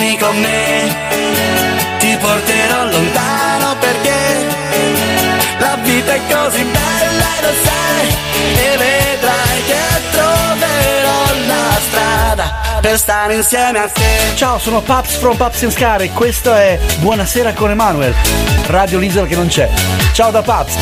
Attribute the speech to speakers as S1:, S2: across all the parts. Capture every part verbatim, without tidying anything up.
S1: vieni con me, ti porterò lontano perché la vita è così bella e lo sai, e vedrai che troverò la strada per stare insieme a te.
S2: Ciao, sono Paps from Paps in Scar e questo è Buonasera con Emanuel, Radio L'isola che non c'è. Ciao da Paps.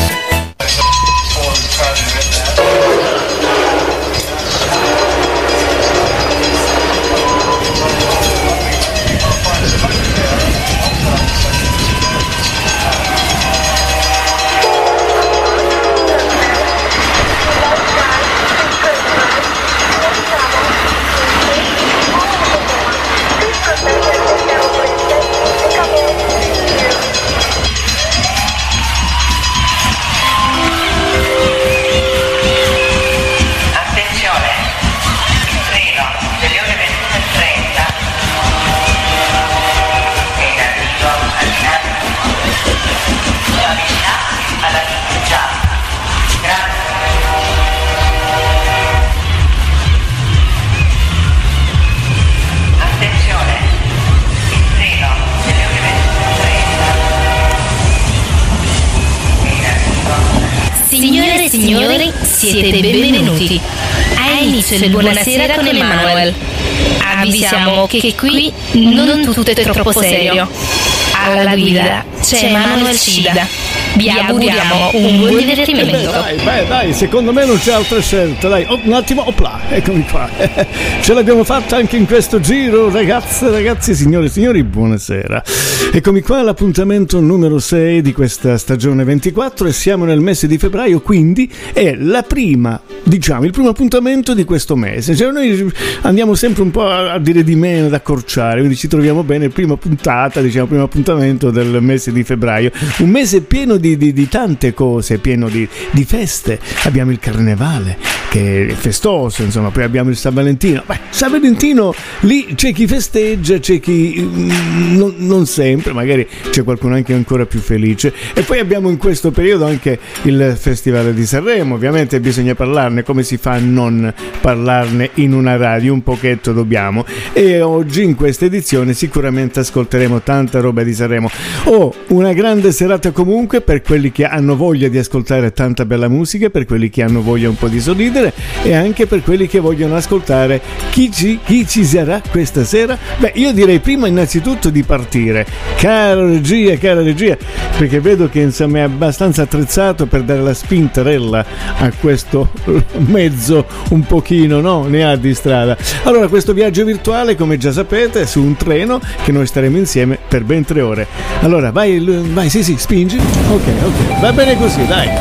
S3: Signore e signori, siete benvenuti. Ha inizio il Buonasera con Emanuel. Avvisiamo che qui non tutto è troppo serio. Alla guida c'è Emanuel Scida. Vi auguriamo un buon divertimento.
S4: Dai, beh, dai, secondo me non c'è altra scelta. Dai, oh, un attimo, opla, eccomi qua. Ce l'abbiamo fatta anche in questo giro, ragazze, ragazzi, signore e signori, buonasera. Eccomi qua all'appuntamento numero sei di questa stagione ventiquattro e siamo nel mese di febbraio, quindi è la prima, diciamo, il primo appuntamento di questo mese. Cioè noi andiamo sempre un po' a dire di meno, ad accorciare, quindi ci troviamo bene, prima puntata, diciamo, primo appuntamento del mese di febbraio. Un mese pieno di Di, di tante cose, pieno di, di feste. Abbiamo il carnevale che è festoso, insomma, poi abbiamo il San Valentino. Beh, San Valentino lì c'è chi festeggia, c'è chi mm, non, non sempre, magari c'è qualcuno anche ancora più felice. E poi abbiamo in questo periodo anche il Festival di Sanremo, ovviamente bisogna parlarne, come si fa a non parlarne in una radio? Un pochetto dobbiamo. E oggi in questa edizione sicuramente ascolteremo tanta roba di Sanremo. Oh, una grande serata comunque per quelli che hanno voglia di ascoltare tanta bella musica, per quelli che hanno voglia un po' di sorridere e anche per quelli che vogliono ascoltare chi ci, chi ci sarà questa sera. Beh, io direi prima innanzitutto di partire, cara regia, cara regia, perché vedo che insomma è abbastanza attrezzato per dare la spintarella a questo mezzo un pochino, no? Ne ha di strada. Allora, questo viaggio virtuale, come già sapete, è su un treno che noi staremo insieme per ben tre ore. Allora, vai, vai, sì, sì, spingi. Ok, ok, va bene così, dai.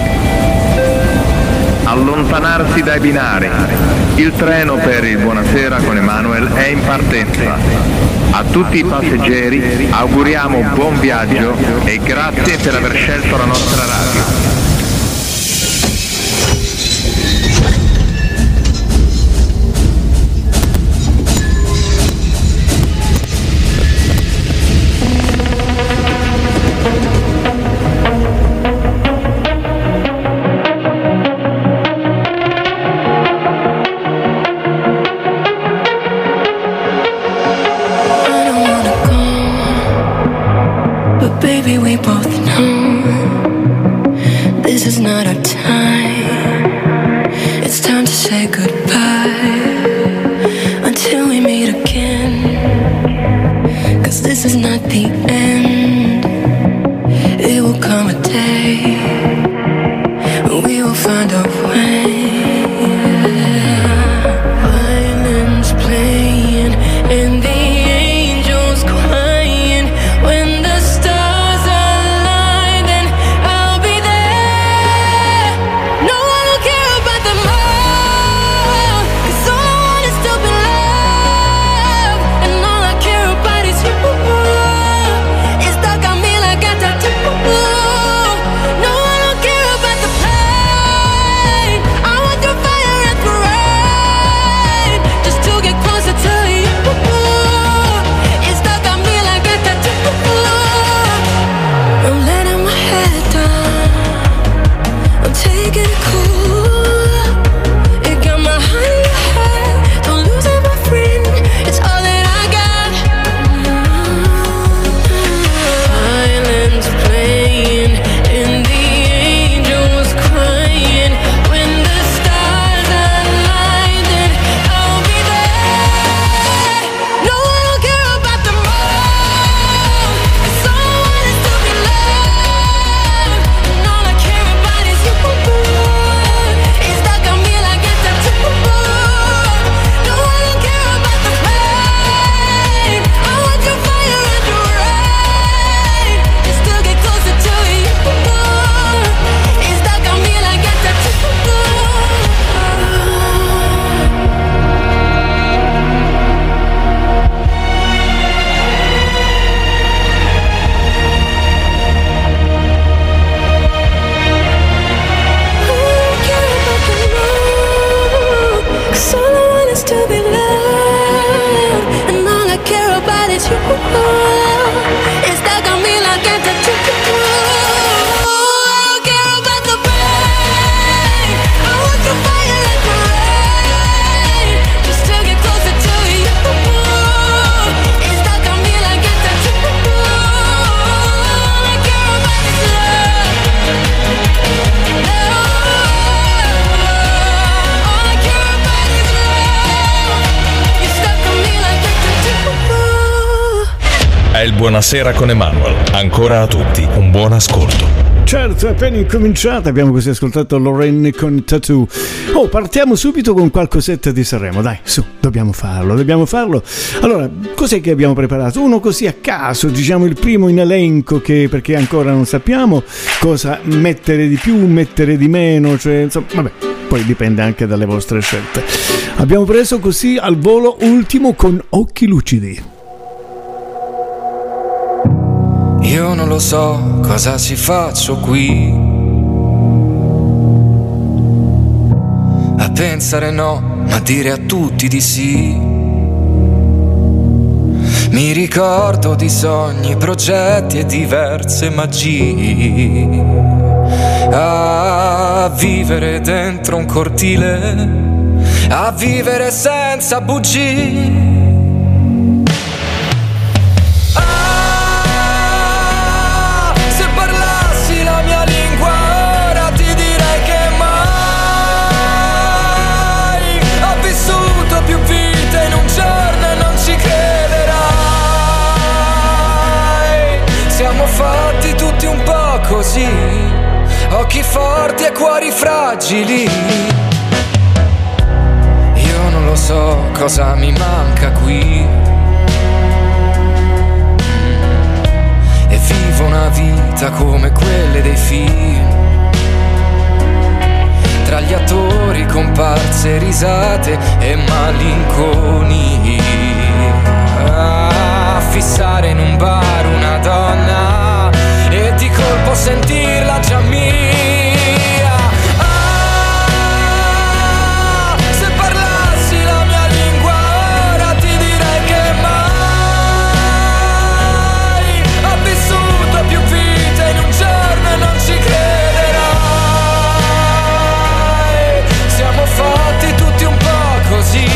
S5: Allontanarsi dai binari. Il treno per il Buonasera con Emanuel è in partenza. A tutti i passeggeri auguriamo buon viaggio e grazie per aver scelto la nostra radio.
S6: Baby, we both know this is not our time. It's time to say goodbye until we meet again. 'Cause this is not the end. It will come a day when we will find our way. Violins playing and the angels crying. When the stars align, then I'll be there. No one will care about them all, 'cause all I want is to be loved. And all I care about is you, is it's you. It's stuck on me like it's a true. I don't care about the pain. I want to fire like the rain, just to get closer to you. It's stuck on me like it's a true. All I care about is love. All I care about is love. You're stuck on me like it's a true.
S7: È il Buonasera con Emanuel. Ancora a tutti un buon ascolto.
S4: Certo, è appena incominciata, abbiamo così ascoltato Lorraine con Tattoo. Oh, partiamo subito con qualcosetta di Sanremo, dai, su, dobbiamo farlo, dobbiamo farlo. Allora, cos'è che abbiamo preparato? Uno così a caso, diciamo il primo in elenco, che perché ancora non sappiamo cosa mettere di più, mettere di meno, cioè, insomma, vabbè, poi dipende anche dalle vostre scelte. Abbiamo preso così al volo Ultimo con Occhi Lucidi.
S8: Io non lo so cosa ci faccio qui, a pensare no, ma dire a tutti di sì. Mi ricordo di sogni, progetti e diverse magie, a vivere dentro un cortile, a vivere senza bugie. Fatti tutti un po' così, occhi forti e cuori fragili. Io non lo so cosa mi manca qui, e vivo una vita come quelle dei film, tra gli attori, comparse, risate e malinconia. A fissare in un bar una donna e di colpo sentirla già mia. Ah, se parlassi la mia lingua ora ti direi che mai ho vissuto più vite in un giorno e non ci crederai. Siamo fatti tutti un po' così.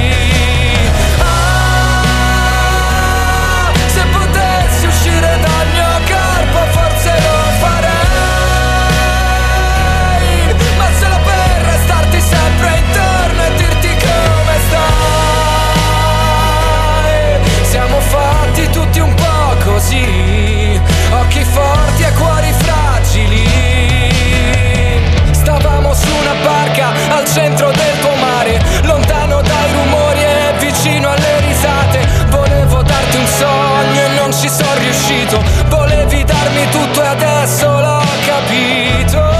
S8: Tutti un po' così, occhi forti e cuori fragili. Stavamo su una barca al centro del tuo mare, lontano dai rumori e vicino alle risate. Volevo darti un sogno e non ci sono riuscito. Volevi darmi tutto e adesso l'ho capito.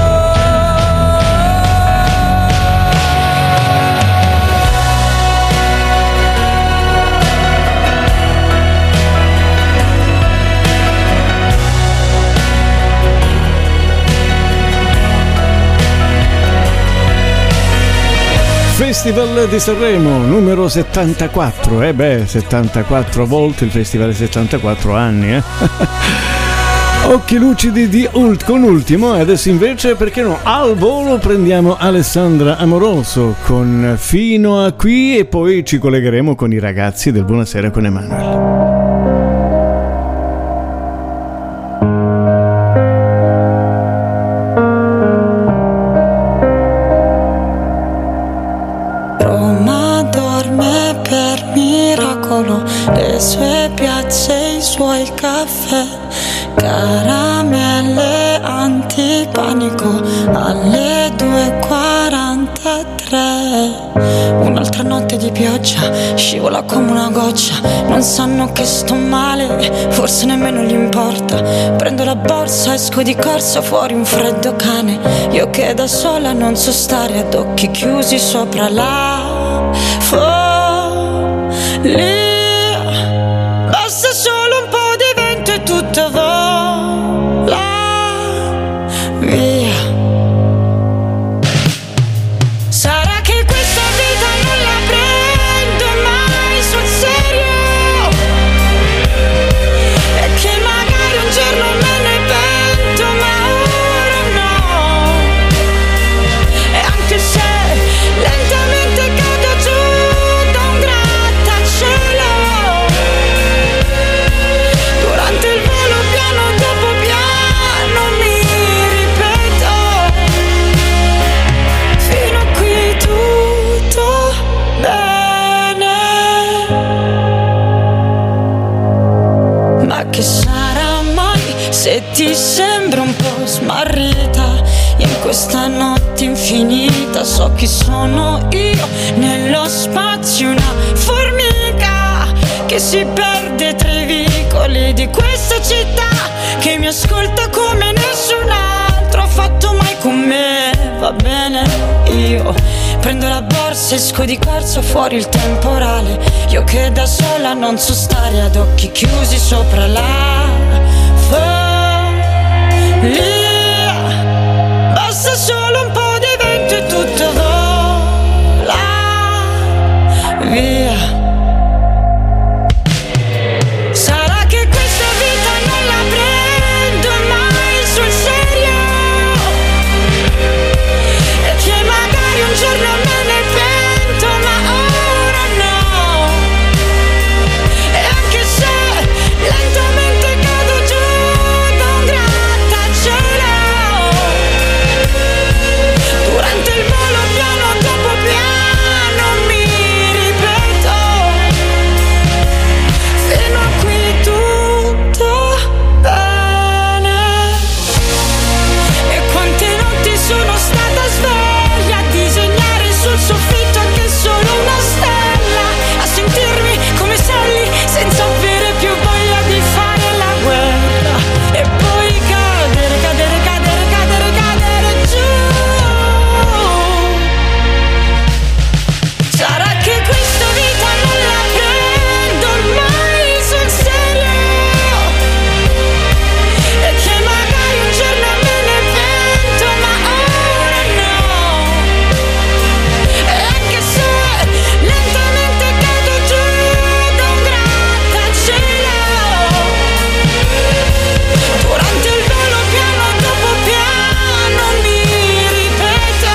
S4: Festival di Sanremo numero settantaquattro, eh beh, settantaquattro volte il festival, settantaquattro anni, eh. Occhi lucidi di Ult con Ultimo, e adesso invece, perché no, al volo prendiamo Alessandra Amoroso con Fino a qui, e poi ci collegheremo con i ragazzi del Buonasera con Emanuel.
S9: Le sue piazze, i suoi caffè, caramelle antipanico alle due e quarantatré. Un'altra notte di pioggia, scivola come una goccia. Non sanno che sto male, forse nemmeno gli importa. Prendo la borsa, esco di corsa, fuori un freddo cane. Io che da sola non so stare, ad occhi chiusi sopra la follia. Basta solo un po' di vento e tutto vola via. Sarà che questa vita non la prendo mai sul serio. che sarà mai se ti sembra un po' smarrita in questa notte infinita? So chi sono io nello spazio, una formica che si perde tra i vicoli di questa città, che mi ascolta come nessun altro ha fatto mai con me. Va bene, io prendo la borsa, esco di corsa, fuori il temporale. Io che da sola non so stare ad occhi chiusi sopra la follia. Basta solo un po' di vento e tutto vola via. Sarà che questa vita non la prendo mai sul serio, e che magari un giorno me ne pento, ma ora no. E anche se lentamente cado giù da un grattacielo, durante il volo piano dopo piano mi ripeto, fino a qui tutto bene. E quante notti sono stata sveglia a disegnare sul soffitto anche solo una stella, a sentirmi come Sally senza avere più voglia di fare la guerra, e poi cadere, cadere, cadere, cadere, cadere giù. Sarà che questa vita non la prendo mai sul serio, e che magari un giorno me ne pento, ma ora no. E anche se lentamente cado giù da un grattacielo, durante il volo piano dopo piano mi ripeto,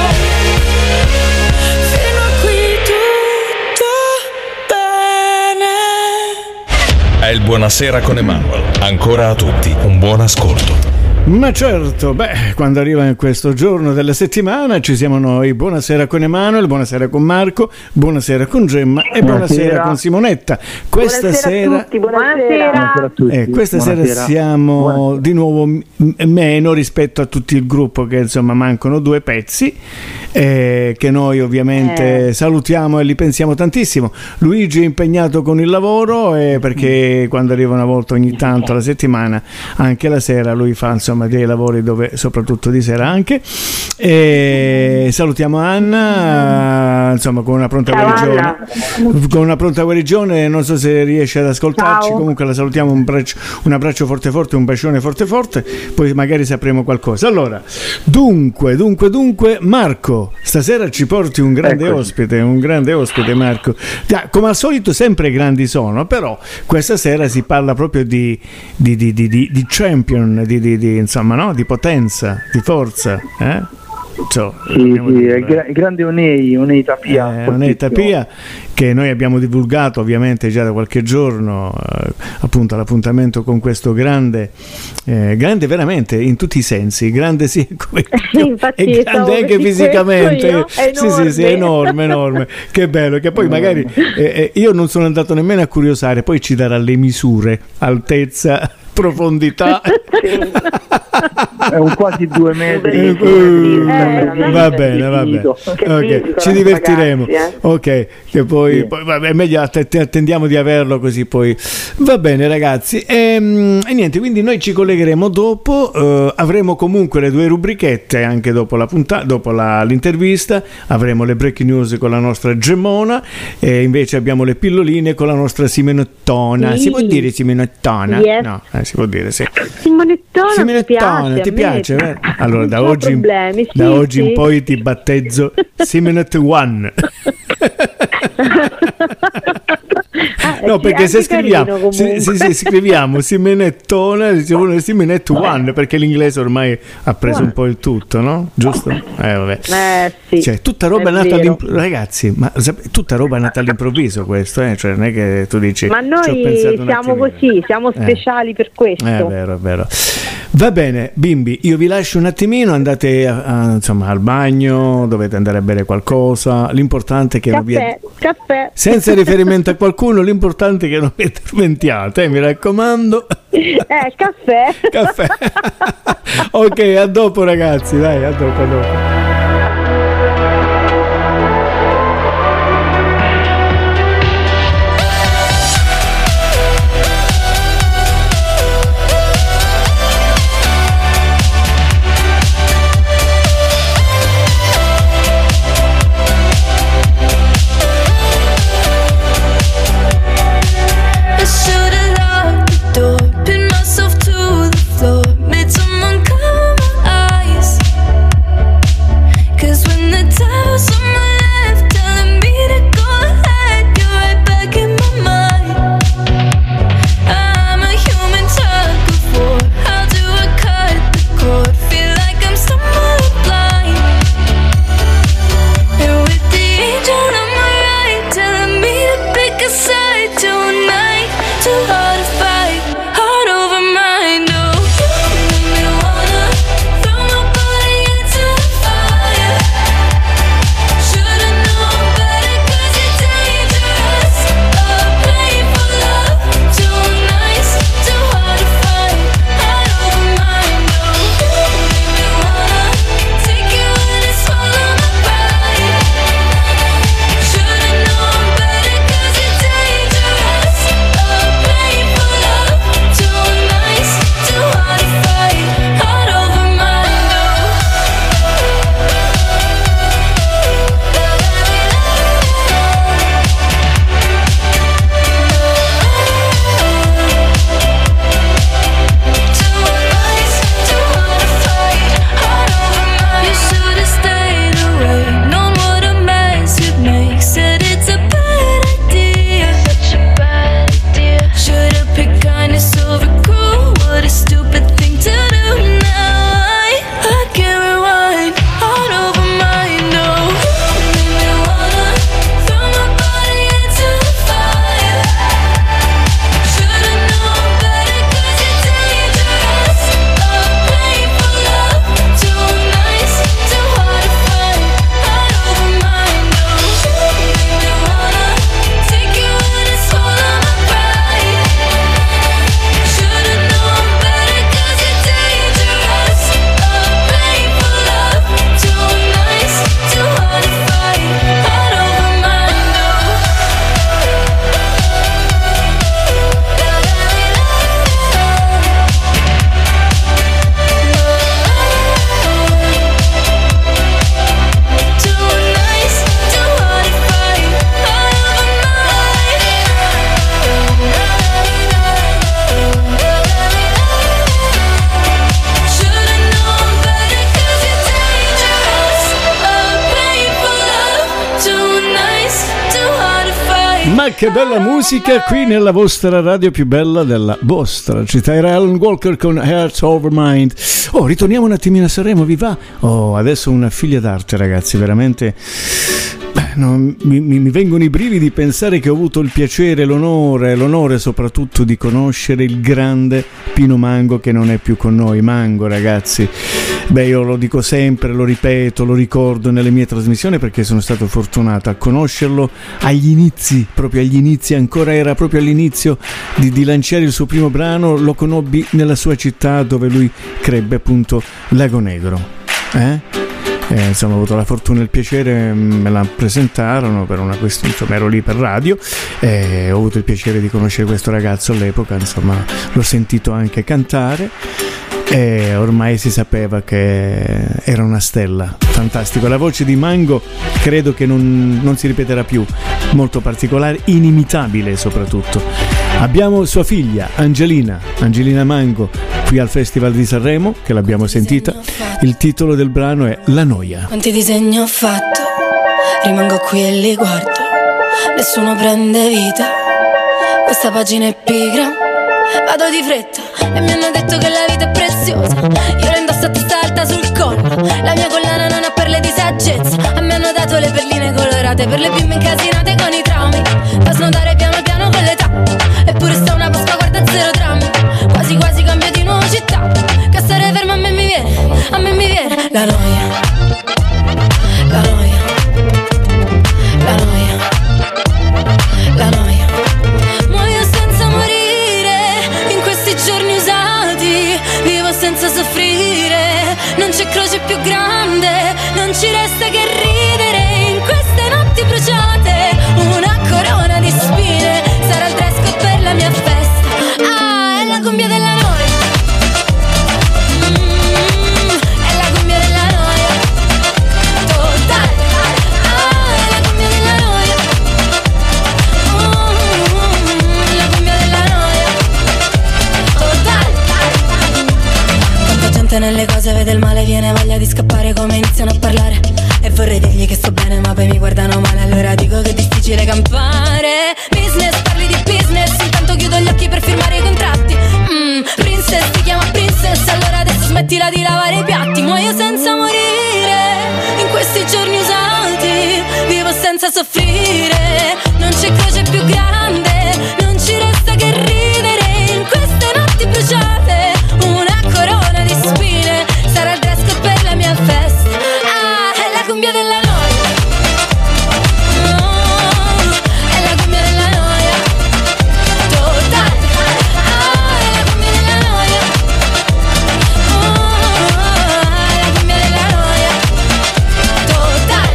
S9: fino a qui tutto bene.
S7: È il Buonasera con Emanuel. Ancora a tutti un buon ascolto.
S4: Ma certo, beh, quando arriva in questo giorno della settimana ci siamo noi. Buonasera con Emanuel, buonasera con Marco, buonasera con Gemma e buonasera,
S10: Buonasera.
S4: con Simonetta. Questa
S10: Buonasera
S4: sera
S10: a tutti, buonasera.
S11: Buonasera a tutti.
S4: Eh, questa
S11: Buonasera.
S4: sera siamo
S11: Buonasera.
S4: di nuovo m- meno rispetto a tutto il gruppo, che insomma mancano due pezzi, eh, che noi ovviamente
S10: Eh.
S4: salutiamo e li pensiamo tantissimo. Luigi è impegnato con il lavoro, eh, perché quando arriva una volta ogni tanto alla settimana, anche la sera, lui fa insomma dei lavori dove soprattutto di sera anche. E salutiamo Anna, insomma, con una pronta
S10: Ciao,
S4: guarigione.
S10: Anna.
S4: Con una pronta guarigione, non so se riesce ad ascoltarci.
S10: Ciao.
S4: Comunque la salutiamo, un, braccio, un abbraccio forte forte, un bacione forte forte, poi magari sapremo qualcosa. Allora, dunque, dunque, dunque, Marco, stasera ci porti un grande
S11: Eccoci.
S4: ospite, un grande ospite, Marco. Ah, come al solito sempre grandi sono, però questa sera si parla proprio di, di, di, di, di, di champion, di, di, di, insomma, no? Di potenza, di forza, eh? So,
S11: Sì, sì, è gra- grande Onei, Onei Tapia.
S4: eh, Onei Tapia, che noi abbiamo divulgato ovviamente già da qualche giorno, eh, appunto l'appuntamento con questo grande, eh, grande veramente in tutti i sensi, grande sì, come
S10: Infatti,
S4: e
S10: stavo
S4: grande anche
S10: per dire
S4: fisicamente,
S10: questo io, è
S4: sì sì sì,
S10: enorme.
S4: enorme, enorme, che bello, che poi magari eh, eh, io non sono andato nemmeno a curiosare, poi ci darà le misure, altezza, profondità.
S11: È un quasi due metri.
S4: Eh,
S10: Eh,
S4: va bene, va bene.
S11: Finito.
S10: Che
S4: Ok,
S10: fisico,
S4: ci divertiremo.
S10: ragazzi, eh.
S4: Ok, che poi,
S11: Sì.
S4: poi vabbè, meglio att- attendiamo di averlo così poi. Va bene, ragazzi. E, e niente, quindi noi ci collegheremo dopo. eh, avremo comunque le due rubrichette anche dopo la puntata, dopo la- l'intervista. Avremo le breaking news con la nostra Gemmona, e invece abbiamo le pilloline con la nostra Simenottona.
S10: Sì.
S4: Si può dire Simenottona?
S10: Yes.
S4: No, eh, si può dire sì.
S10: Simonettona,
S4: Simonettona,
S10: mi piace,
S4: ti
S10: a me.
S4: piace? eh? Allora, da
S10: Non ho
S4: oggi, in-
S10: problemi, sì,
S4: da oggi in
S10: sì.
S4: poi ti battezzo Simenet One.
S10: Ah,
S4: No,
S10: sì,
S4: perché
S10: anche
S4: se scriviamo,
S10: carino,
S4: sì,
S10: comunque.
S4: sì, sì, scriviamo Simenettona, diciamo Simenet One, perché l'inglese ormai ha preso un po' il tutto, no? Giusto? Eh, vabbè.
S10: Eh, sì.
S4: Cioè, tutta roba
S10: è
S4: nata
S10: vero.
S4: all'improvviso, ragazzi, ma sap- tutta roba nata all'improvviso questo, eh? Cioè non è che tu dici
S10: Ma
S4: "Ci ho
S10: noi
S4: pensato un
S10: siamo
S4: attimino".
S10: così, siamo
S4: Eh.
S10: speciali per questo.
S4: È vero, è vero. Va bene, bimbi, io vi lascio un attimino, andate a, a, insomma, al bagno, dovete andare a bere qualcosa, l'importante è che non vi
S10: Caffè, caffè.
S4: senza riferimento a qualcuno, l'importante è che non vi addormentiate, eh, mi raccomando.
S10: Eh, caffè.
S4: Caffè. Ok, a dopo ragazzi, dai, a dopo, a dopo. Ma che bella musica qui nella vostra radio più bella della vostra città. Era Alan Walker con Hearts Over Mind. Oh, ritorniamo un attimino a Sanremo, vi va? Oh, adesso una figlia d'arte, ragazzi, veramente. Beh, no, mi, mi, mi vengono i brividi pensare che ho avuto il piacere, l'onore, l'onore soprattutto di conoscere il grande Pino Mango, che non è più con noi. Mango, ragazzi, beh, io lo dico sempre, lo ripeto, lo ricordo nelle mie trasmissioni perché sono stato fortunato a conoscerlo agli inizi, proprio agli inizi, ancora era proprio all'inizio di, di lanciare il suo primo brano. Lo conobbi nella sua città dove lui crebbe, appunto, Lago Negro. Eh? Eh, insomma, ho avuto la fortuna e il piacere, me la presentarono per una questione, insomma, ero lì per radio e ho avuto il piacere di conoscere questo ragazzo all'epoca, insomma, l'ho sentito anche cantare e ormai si sapeva che era una stella. Fantastico, la voce di Mango credo che non, non si ripeterà più, molto particolare, inimitabile soprattutto. Abbiamo sua figlia Angelina, Angelina Mango, qui al Festival di Sanremo, che l'abbiamo sentita. Il titolo del brano è La Noia.
S9: Quanti disegni ho fatto, rimango qui e li guardo, nessuno prende vita, questa pagina è pigra, vado di fretta e mi hanno detto che la vita è preziosa, io la indosso a testa alta sul collo, la mia collana non ha perle di saggezza, a me hanno dato le perline colorate per le bimbe incasinate con i traumi, da snodare piano piano con l'età, eppure sta una Pasqua, guarda, zero drammi, quasi quasi cambio di nuovo città, che senza soffrire, non c'è croce più grande, non ci resta che ridere in queste notti bruciate, una corona di spine, sarà il dress code per la mia festa, ah, è la cumbia della noia, mm, è la cumbia della noia, totale, ah, è la cumbia della noia, mm, la cumbia della noia, totale. Tanta gente nelle cose vede il male, viene voglia di scappare come iniziano a parlare. E vorrei dirgli che sto bene ma poi mi guardano male, allora dico che è difficile campare. Business, parli di business, intanto chiudo gli occhi per firmare i contratti. mm, Princess, ti chiama princess, allora adesso smettila di lavare i piatti. Muoio senza morire, in questi giorni usati, vivo senza soffrire, non c'è croce più grande, non ci resta che ridere in queste notti bruciate, una corona di spine, sarà il dress code per la mia festa, ah, è la cumbia della noia, oh, è la cumbia della noia, totale, ah, è la cumbia della noia, oh, è la cumbia della noia, totale.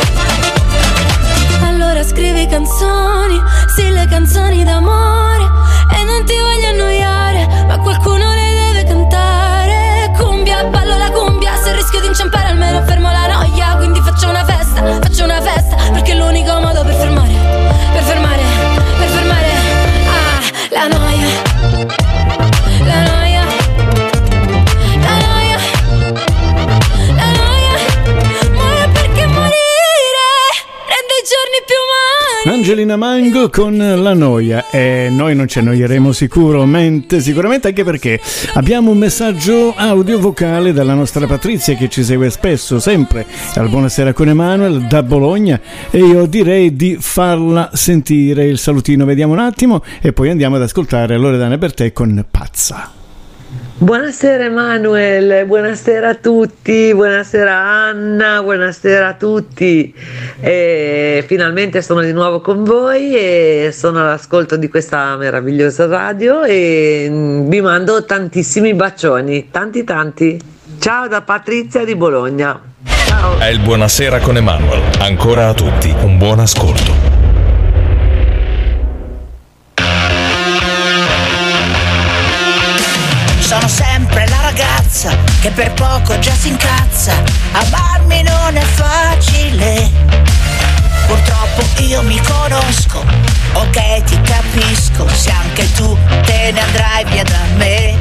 S9: Allora scrivi canzoni, sì, le canzoni d'amore, e non ti voglio annoiare, ma qualcuno le deve cantare. Cumbia, ballo la cumbia, se rischio di inciampare almeno fermo la noia, quindi faccio una festa, faccio una festa, perché è l'unico modo per fermare, per fermare, per fermare, ah, la noia, la noia, la noia, la noia, muore perché morire rende i giorni più umani.
S4: Angelina Mango con La Noia, e noi non ci annoieremo sicuramente, sicuramente anche perché abbiamo un messaggio audio vocale dalla nostra Patrizia che ci segue spesso, sempre al Buonasera con Emanuel da Bologna, e io direi di farla sentire il salutino. Vediamo un attimo e poi andiamo ad ascoltare Loredana Bertè con Pazza.
S12: Buonasera Emanuel, buonasera a tutti, buonasera Anna, buonasera a tutti. E finalmente sono di nuovo con voi e sono all'ascolto di questa meravigliosa radio e vi mando tantissimi bacioni, tanti tanti. Ciao da Patrizia di Bologna. Ciao.
S7: È il Buonasera con Emanuel. Ancora a tutti un buon ascolto.
S13: Sono sempre la ragazza che per poco già si incazza. Amarmi non è facile. Purtroppo io mi conosco, ok ti capisco. Se anche tu te ne andrai via da me,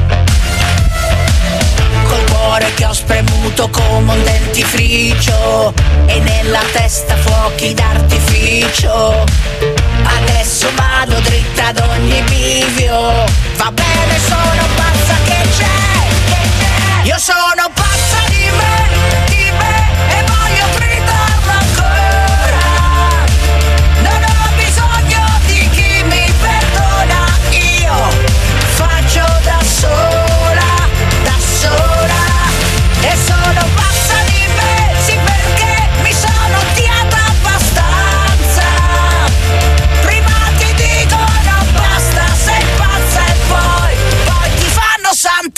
S13: col cuore che ho spremuto come un dentifricio e nella testa fuochi d'artificio. Adesso vado dritta ad ogni bivio. Va bene, sono pazza che c'è, che c'è. Io sono pazza di me, di me, e voglio gridarlo ancora. Non ho bisogno di chi mi perdona. Io faccio da sola, da sola. E sono pazza di me, sì, perché mi sono odiata abbastanza. Prima ti dicono basta, sei pazza, e poi, poi ti fanno santa.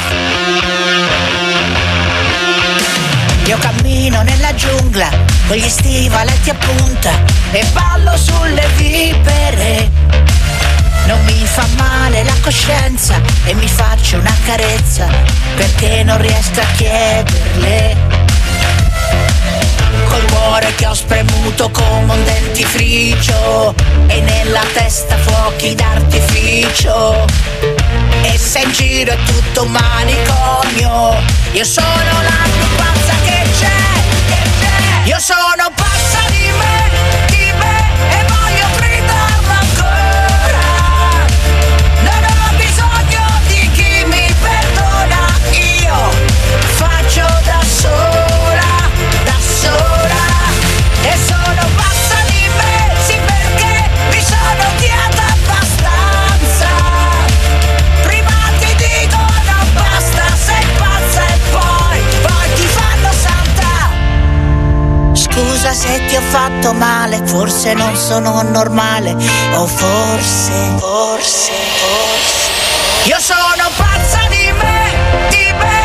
S13: Io cammino nella giungla con gli stivaletti a punta e ballo sulle vipere. Non mi fa male la coscienza e mi faccio una carezza perché non riesco a chiederle. Col cuore che ho spremuto come un dentifricio e nella testa fuochi d'artificio. E se in giro è tutto un manicomio, io sono la più pazza che c'è, che c'è. Io sono pazza di me, di me, e voglio gridarlo ancora. Non ho bisogno di chi mi perdona. Io faccio da sola, da sola. E sono pazza di me, sì, perché mi sono odiata abbastanza. Prima ti dicono basta, sei pazza, e poi, poi ti fanno santa. Scusa se ti ho fatto male, forse non sono normale, o forse, forse, forse. Io sono pazza di me, di me.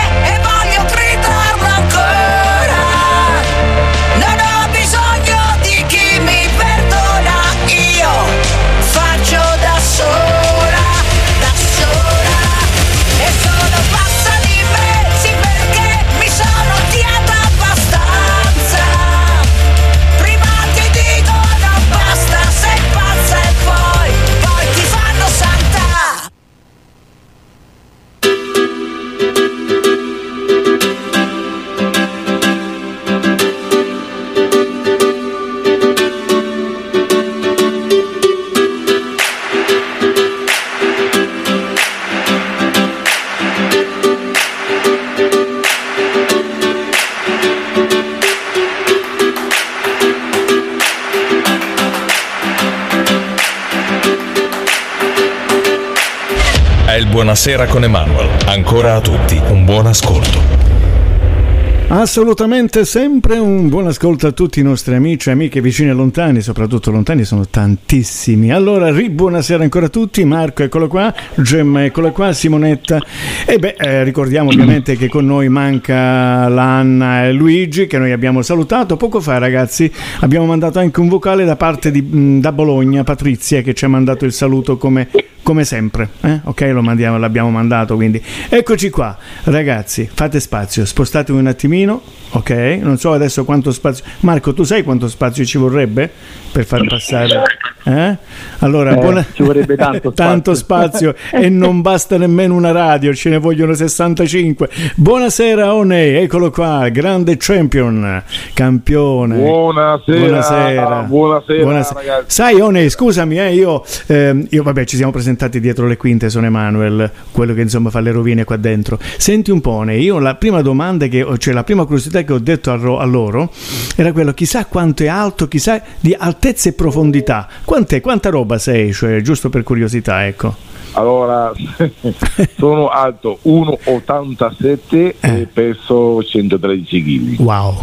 S7: È il Buonasera con Emanuel. Ancora a tutti un buon ascolto.
S4: Assolutamente, sempre un buon ascolto a tutti i nostri amici e amiche vicini e lontani, soprattutto lontani sono tantissimi. Allora, ri buonasera ancora a tutti, Marco eccolo qua, Gemma eccola qua, Simonetta e beh eh, ricordiamo ovviamente che con noi manca l'Anna e Luigi che noi abbiamo salutato poco fa, ragazzi. Abbiamo mandato anche un vocale da parte di mh, da Bologna, Patrizia, che ci ha mandato il saluto come come sempre, eh? Ok, lo mandiamo, l'abbiamo mandato, quindi eccoci qua, ragazzi, fate spazio, spostatevi un attimino, ok? Non so adesso quanto spazio. Marco, tu sai quanto spazio ci vorrebbe per far passare? Eh? Allora,
S11: eh,
S4: buona...
S11: ci vorrebbe tanto spazio,
S4: tanto spazio e non basta nemmeno una radio, ce ne vogliono sessantacinque. Buonasera One, eccolo qua, grande champion, campione.
S14: Buonasera,
S4: buonasera,
S14: buonasera,
S4: buonasera.
S14: Ragazzi.
S4: Sai One, scusami, eh, io, eh, io vabbè ci siamo presentati dietro le quinte, sono Emanuel, quello che insomma fa le rovine qua dentro. Senti un po', Ne, io la prima domanda che ho, cioè la prima curiosità che ho detto a, ro- a loro era quello, chissà quanto è alto, chissà di altezza e profondità. Quant'è, quanta roba sei, cioè, giusto per curiosità, ecco.
S14: Allora, sono alto uno virgola ottantasette eh. e peso centotredici chili.
S4: Wow.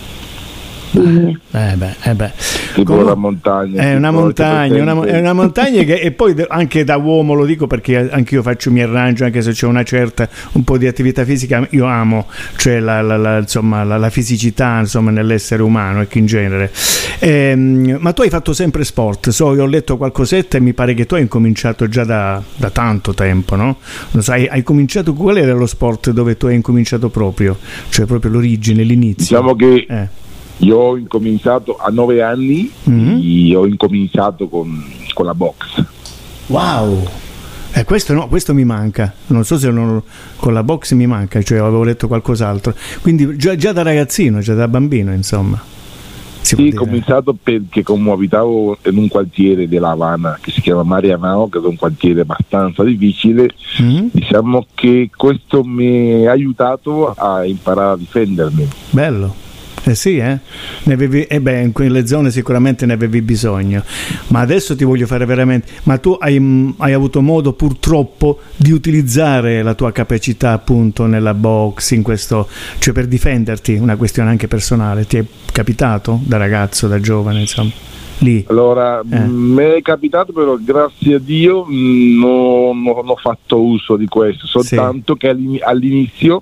S4: Eh beh, eh beh.
S14: Tipo una montagna.
S4: È una montagna, una, è una montagna che, e poi anche da uomo lo dico perché anche io faccio, mi arrangio, anche se c'è una certa, un po' di attività fisica, io amo, cioè la, la, la, insomma, la, la fisicità insomma nell'essere umano e che in genere. Ehm, ma tu hai fatto sempre sport, so, io ho letto qualcosetta e mi pare che tu hai incominciato già da, da tanto tempo, no? Non so, hai, hai cominciato, qual era lo sport dove tu hai incominciato proprio, cioè proprio l'origine, l'inizio?
S14: Diciamo che
S4: eh.
S14: Io ho incominciato a nove anni, mm-hmm. ho incominciaato con, con la box.
S4: Wow! Eh, questo no, questo mi manca. Non so se non, con la box mi manca, cioè avevo letto qualcos'altro. Quindi già, già da ragazzino, già da bambino, insomma.
S14: Si sì, ho cominciato perché come abitavo in un quartiere della Havana che si chiama Marianao, che è un quartiere abbastanza difficile, mm-hmm. diciamo che questo mi ha aiutato a imparare a difendermi.
S4: Bello. Eh sì, eh? Ne avevi, eh beh, in quelle zone sicuramente ne avevi bisogno. Ma adesso ti voglio fare veramente. Ma tu hai, hai avuto modo purtroppo di utilizzare la tua capacità appunto nella box, in questo, cioè per difenderti, una questione anche personale. Ti è capitato da ragazzo, da giovane, insomma? Lì.
S14: Allora, eh. mi è capitato, però grazie a Dio non, non ho fatto uso di questo, soltanto sì. che all'inizio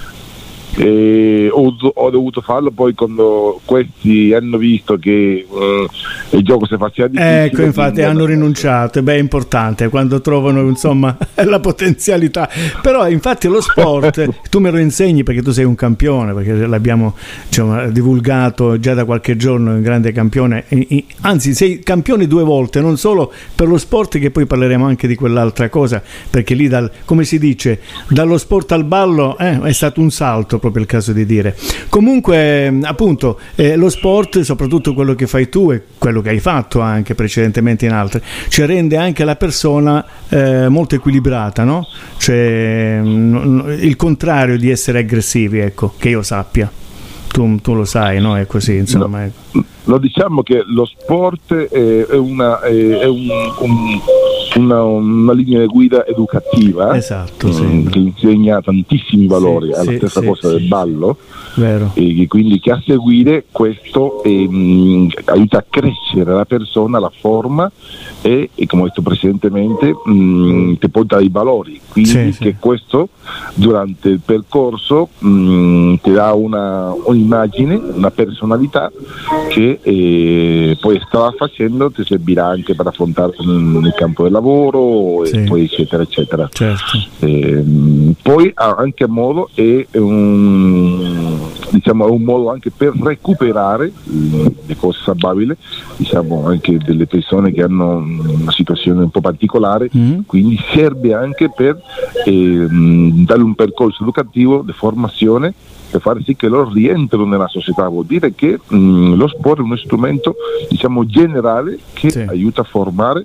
S14: E ho, ho dovuto farlo poi quando questi hanno visto che uh, il gioco si faceva difficile.
S4: Ecco, infatti hanno rinunciato. Beh, è importante quando trovano insomma la potenzialità. Però infatti lo sport tu me lo insegni perché tu sei un campione, perché l'abbiamo diciamo, divulgato già da qualche giorno, un grande campione, anzi sei campione due volte, non solo per lo sport, che poi parleremo anche di quell'altra cosa, perché lì dal, come si dice, dallo sport al ballo eh, è stato un salto, proprio il caso di dire. Comunque appunto eh, lo sport, soprattutto quello che fai tu e quello che hai fatto anche precedentemente in altre, ci rende anche la persona eh, molto equilibrata, no? Cioè n- il contrario di essere aggressivi, ecco, che io sappia. Tu, tu lo sai, no? È così, insomma.
S14: No, ecco. Lo diciamo che lo sport è, è, una, è, è un, un, una, una linea guida educativa,
S4: esatto,
S14: mh, che insegna tantissimi valori, sì, è la sì, stessa sì, cosa sì. del ballo.
S4: Vero.
S14: E quindi che a seguire questo eh, mh, aiuta a crescere la persona, la forma e, e come ho detto precedentemente mh, ti porta ai valori, quindi sì, che sì. questo durante il percorso mh, ti dà una, un'immagine, una personalità che eh, poi strada facendo ti servirà anche per affrontare nel campo del lavoro sì. e poi eccetera eccetera.
S4: Certo.
S14: Eh, poi ha anche modo è un diciamo è un modo anche per recuperare le cose salvabili, diciamo anche delle persone che hanno una situazione un po' particolare, mm. quindi serve anche per eh, dare un percorso educativo di formazione per fare sì che loro rientrino nella società. Vuol dire che mh, lo sport è uno strumento diciamo generale che sì. aiuta a formare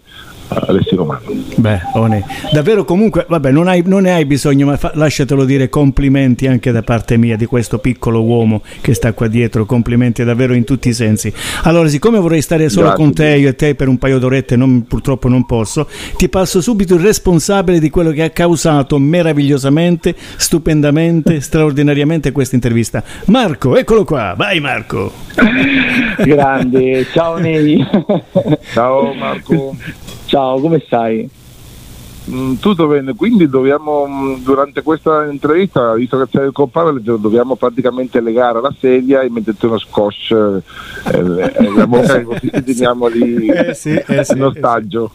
S14: all'essere umano.
S4: Beh, One, davvero comunque, vabbè, non, hai, non ne hai bisogno, ma fa, lasciatelo dire, complimenti anche da parte mia di questo piccolo uomo che sta qua dietro, complimenti davvero in tutti i sensi. Allora, siccome vorrei stare solo
S14: Grazie.
S4: con te, io e te, per un paio d'orette, non, purtroppo non posso, ti passo subito il responsabile di quello che ha causato meravigliosamente, stupendamente, straordinariamente questa intervista. Marco, eccolo qua, vai Marco.
S15: Grande, ciao Nei.
S14: Ciao Marco.
S15: Ciao, come stai?
S14: Mm, tutto bene, quindi dobbiamo, mm, durante questa intervista, visto che sei il compadre, dobbiamo praticamente legare la sedia e metterti uno scotch eh, eh, la bocca, così teniamo lì
S4: eh sì, eh sì,
S14: in ostaggio.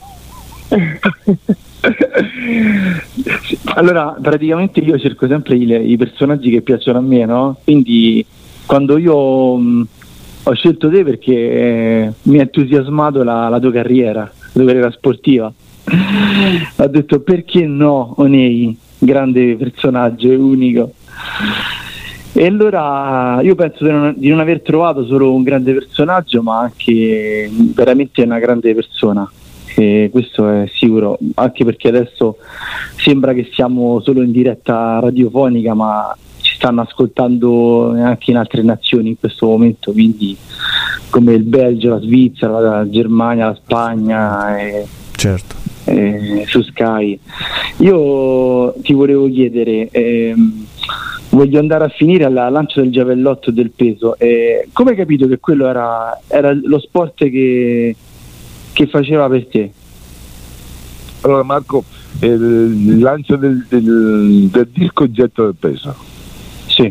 S15: Allora, praticamente io cerco sempre i, i personaggi che piacciono a me, no? Quindi quando io mh, ho scelto te perché eh, mi ha entusiasmato la, la tua carriera, la tua carriera sportiva, ho detto perché no, Onei, grande personaggio, è unico. E allora io penso di non, di non aver trovato solo un grande personaggio, ma anche veramente una grande persona. E questo è sicuro, anche perché adesso sembra che siamo solo in diretta radiofonica, ma ci stanno ascoltando anche in altre nazioni in questo momento, quindi come il Belgio, la Svizzera, la Germania, la Spagna e,
S4: certo.
S15: e, su Sky. Io ti volevo chiedere, ehm, voglio andare a finire alla lancia del giavellotto del peso, eh, come hai capito che quello era, era lo sport che che faceva per te?
S14: Allora Marco, eh, il lancio del, del, del disco getto del peso.
S15: Sì.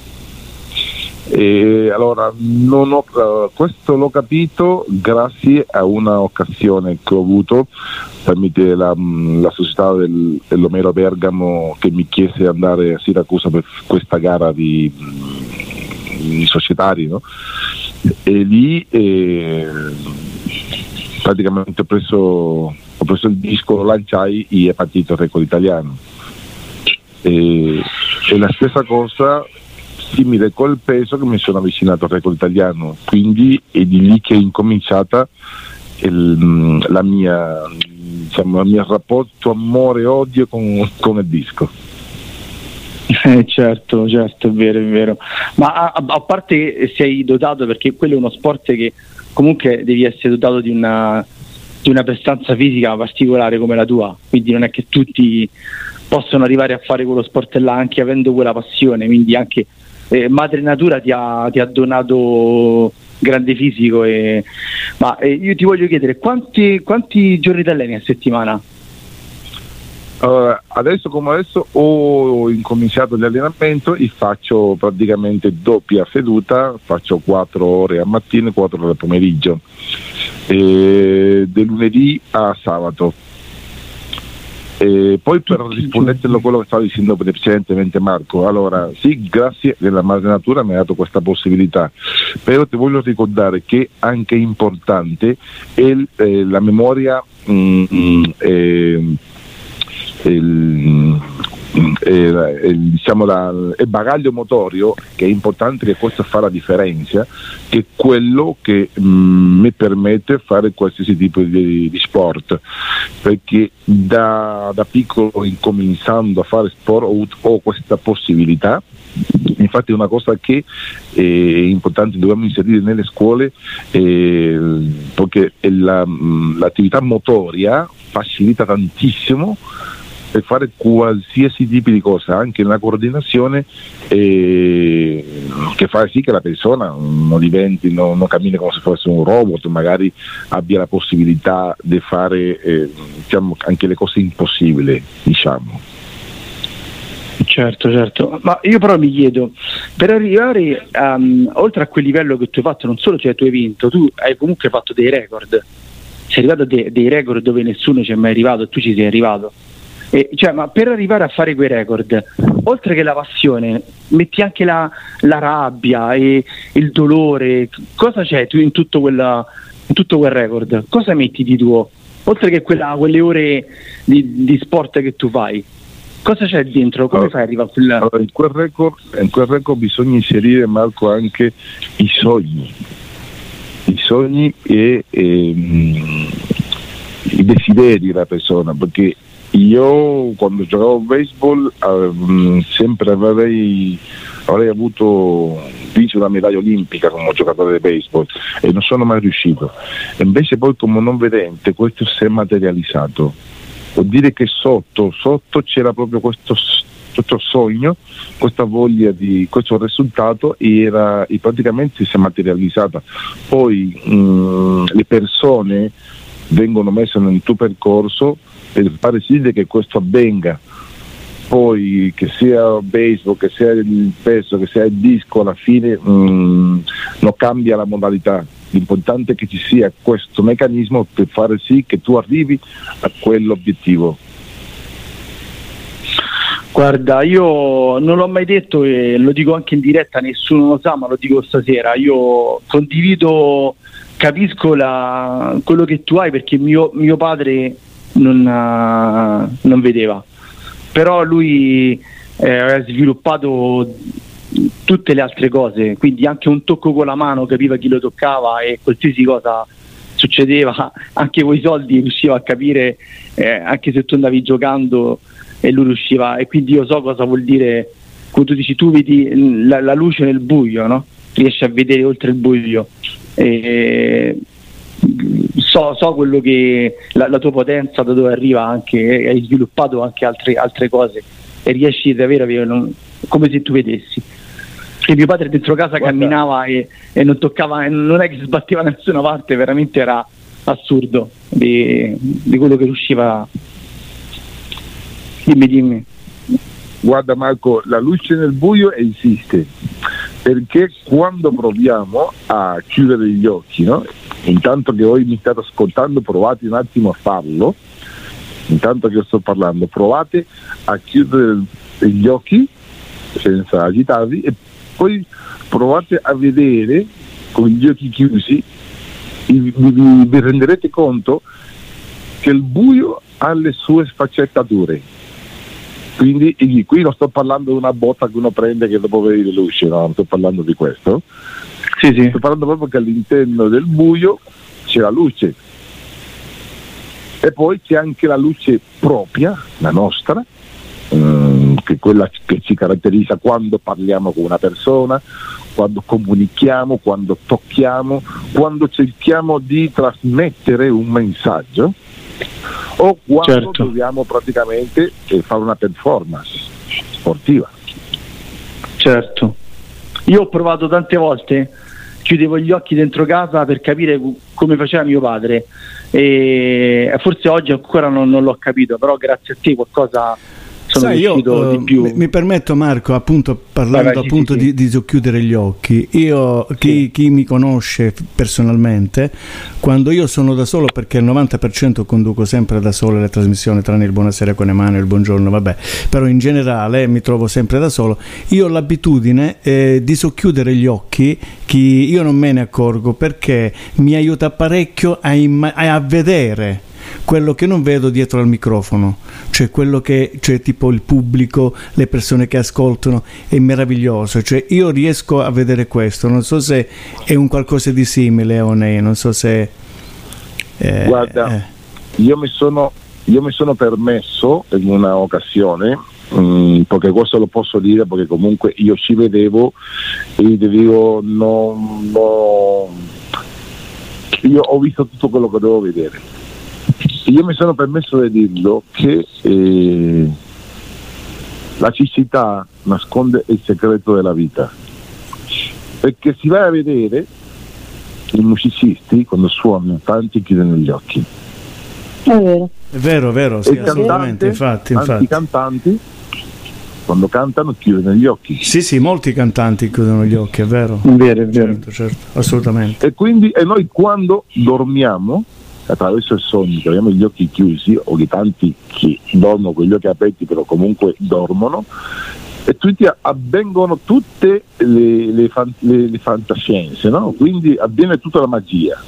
S14: E allora non ho, uh, questo l'ho capito grazie a una occasione che ho avuto tramite la, la società del, dell'Omero Bergamo, che mi chiese di andare a Siracusa per questa gara di, di societari, no? E lì eh, praticamente ho preso, ho preso il disco, lo lanciai e è partito il record italiano. E, e la stessa cosa simile col peso, che mi sono avvicinato al record italiano, quindi è di lì che è incominciata il, la mia, diciamo, il mio rapporto amore e odio con, con il disco.
S15: Eh, certo, certo, è vero, è vero. Ma a, a parte che sei dotato, perché quello è uno sport che comunque devi essere dotato di una, di una prestanza fisica particolare come la tua, quindi non è che tutti possono arrivare a fare quello sport là anche avendo quella passione, quindi anche eh, madre natura ti ha, ti ha donato grande fisico. E, ma eh, io ti voglio chiedere quanti, quanti giorni ti alleni a settimana?
S14: Allora, adesso come adesso ho incominciato l'allenamento e faccio praticamente doppia seduta, faccio quattro ore al mattino e quattro ore al pomeriggio, e da lunedì a sabato. E poi per risponderti a quello che stavo dicendo precedentemente Marco, allora sì, grazie della madre natura mi ha dato questa possibilità, però ti voglio ricordare che anche importante è eh, la memoria mh, eh, Il, il, il, diciamo la, il bagaglio motorio, che è importante, che questo fa la differenza, che è quello che mh, mi permette di fare qualsiasi tipo di, di sport, perché da, da piccolo, incominciando a fare sport, ho, ho questa possibilità. Infatti è una cosa che è importante, dobbiamo inserire nelle scuole, eh, perché la, l'attività motoria facilita tantissimo per fare qualsiasi tipo di cosa, anche nella coordinazione, eh, che fa sì che la persona non diventi, non, non cammini come se fosse un robot, magari abbia la possibilità di fare eh, diciamo, anche le cose impossibili, diciamo.
S15: Certo, certo, ma io però mi chiedo, per arrivare um, oltre a quel livello che tu hai fatto, non solo cioè, tu hai vinto, tu hai comunque fatto dei record, sei arrivato a de- dei record dove nessuno ci è mai arrivato e tu ci sei arrivato. E, cioè, ma per arrivare a fare quei record, oltre che la passione, metti anche la, la rabbia e il dolore. Cosa c'è tu in tutto, quella, in tutto quel record? Cosa metti di tuo? Oltre che quella, quelle ore di, di sport che tu fai, cosa c'è dentro? Come
S14: allora,
S15: fai ad arrivare a quella...
S14: allora, in, quel record, in quel record bisogna inserire, Marco, anche i sogni. I sogni e... e i desideri della persona, perché io quando giocavo a baseball um, sempre avrei, avrei avuto vinto una medaglia olimpica come giocatore di baseball e non sono mai riuscito. E invece poi come non vedente questo si è materializzato. Vuol dire che sotto, sotto c'era proprio questo, questo sogno, questa voglia di questo risultato e, era, e praticamente si è materializzata. Poi mh, le persone vengono messe nel tuo percorso per fare sì che questo avvenga, poi che sia baseball, che sia il peso, che sia il disco, alla fine mh, non cambia la modalità, l'importante è che ci sia questo meccanismo per fare sì che tu arrivi a quell'obiettivo.
S15: Guarda, io non l'ho mai detto e lo dico anche in diretta, nessuno lo sa, ma lo dico stasera, io condivido, capisco la, quello che tu hai, perché mio, mio padre non, uh, non vedeva, però lui eh, aveva sviluppato tutte le altre cose, quindi anche un tocco con la mano capiva chi lo toccava e qualsiasi cosa succedeva, anche con i soldi riusciva a capire, eh, anche se tu andavi giocando e lui riusciva, e quindi io so cosa vuol dire quando tu dici tu vedi la, la luce nel buio, no? Riesci a vedere oltre il buio. E so, so quello che la, la tua potenza da dove arriva, anche hai sviluppato anche altre, altre cose e riesci davvero a avere come se tu vedessi. E mio padre dentro casa Guarda. camminava e, e non toccava, non è che si sbatteva da nessuna parte, veramente era assurdo di, di quello che riusciva. Dimmi, dimmi.
S14: Guarda Marco, la luce nel buio esiste, perché quando proviamo a chiudere gli occhi, no? Intanto che voi mi state ascoltando, provate un attimo a farlo, intanto che sto parlando, provate a chiudere gli occhi senza agitarvi e poi provate a vedere con gli occhi chiusi, vi, vi, vi renderete conto che il buio ha le sue sfaccettature. Quindi qui non sto parlando di una botta che uno prende che dopo vedi le luci, no, non sto parlando di questo.
S15: Sì, sì.
S14: Sto parlando proprio che all'interno del buio c'è la luce. E poi c'è anche la luce propria, la nostra, ehm, che è quella che ci caratterizza quando parliamo con una persona, quando comunichiamo, quando tocchiamo, quando cerchiamo di trasmettere un messaggio, o quando certo. dobbiamo praticamente eh, fare una performance sportiva.
S15: Certo, io ho provato tante volte, chiudevo gli occhi dentro casa per capire come faceva mio padre e forse oggi ancora non, non l'ho capito, però grazie a te qualcosa sono
S4: Sai,
S15: riuscito
S4: io,
S15: di più.
S4: Mi, mi permetto Marco, appunto parlando
S15: Vabbè, sì,
S4: appunto
S15: sì,
S4: di,
S15: sì.
S4: di socchiudere gli occhi, io chi,
S15: Sì.
S4: chi mi conosce personalmente, quando io sono da solo, perché il novanta per cento conduco sempre da solo le trasmissioni, tranne il Buonasera con Emanuele, il Buongiorno, vabbè, però in generale mi trovo sempre da solo, io ho l'abitudine eh, di socchiudere gli occhi, chi, io non me ne accorgo, perché mi aiuta parecchio a, imma- a vedere quello che non vedo dietro al microfono, cioè quello che cioè tipo il pubblico, le persone che ascoltano, è meraviglioso, cioè io riesco a vedere questo, non so se è un qualcosa di simile o no, non so se eh,
S14: guarda
S4: eh.
S14: io mi sono io mi sono permesso in una occasione, mh, perché questo lo posso dire perché comunque io ci vedevo e ti dico no, no, io ho visto tutto quello che dovevo vedere. Io mi sono permesso di dirlo che eh, la cecità nasconde il segreto della vita, perché si va a vedere i musicisti quando suonano tanti chiudono gli occhi.
S10: È vero.
S4: È vero, è vero, sì, assolutamente, infatti, infatti.
S14: I cantanti quando cantano chiudono gli occhi.
S4: Sì, sì, molti cantanti chiudono gli occhi, è vero.
S15: È vero, è vero.
S4: Certo, certo, assolutamente.
S14: E quindi e noi quando dormiamo attraverso il sogno che abbiamo gli occhi chiusi, o di tanti che dormono con gli occhi aperti però comunque dormono, e tutti avvengono tutte le, le, fan, le, le fantascienze, no? Quindi avviene tutta la magia.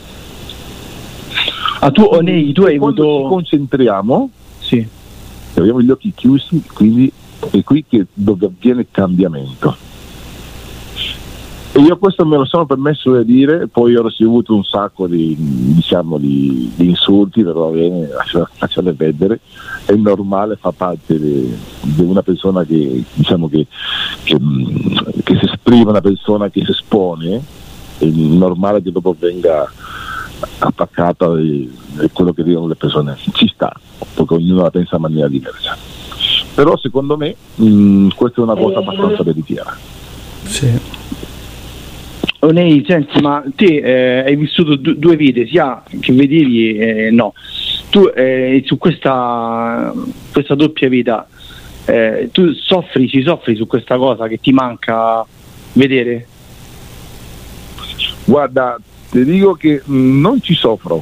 S15: Ah, tu, oh, nei, tu hai
S14: quando
S15: avuto...
S14: ci concentriamo,
S15: sì,
S14: abbiamo gli occhi chiusi, quindi è qui che dove avviene il cambiamento. E io questo me lo sono permesso di dire, poi ho ricevuto un sacco di, diciamo, di, di insulti, però va bene, lasciale perdere, è normale, fa parte di, di una persona che, diciamo, che, che, che si esprime, una persona che si espone, è normale che dopo venga attaccata di, di quello che dicono le persone, ci sta, perché ognuno la pensa in maniera diversa. Però secondo me mh, questa è una cosa abbastanza veritiera.
S2: Sì.
S15: Oh, Nei, senti, ma te eh, hai vissuto du- due vite, sia che vedevi eh, no. Tu eh, su questa, questa doppia vita eh, tu soffri, ci soffri su questa cosa che ti manca vedere?
S14: Guarda, ti dico che mh, non ci soffro,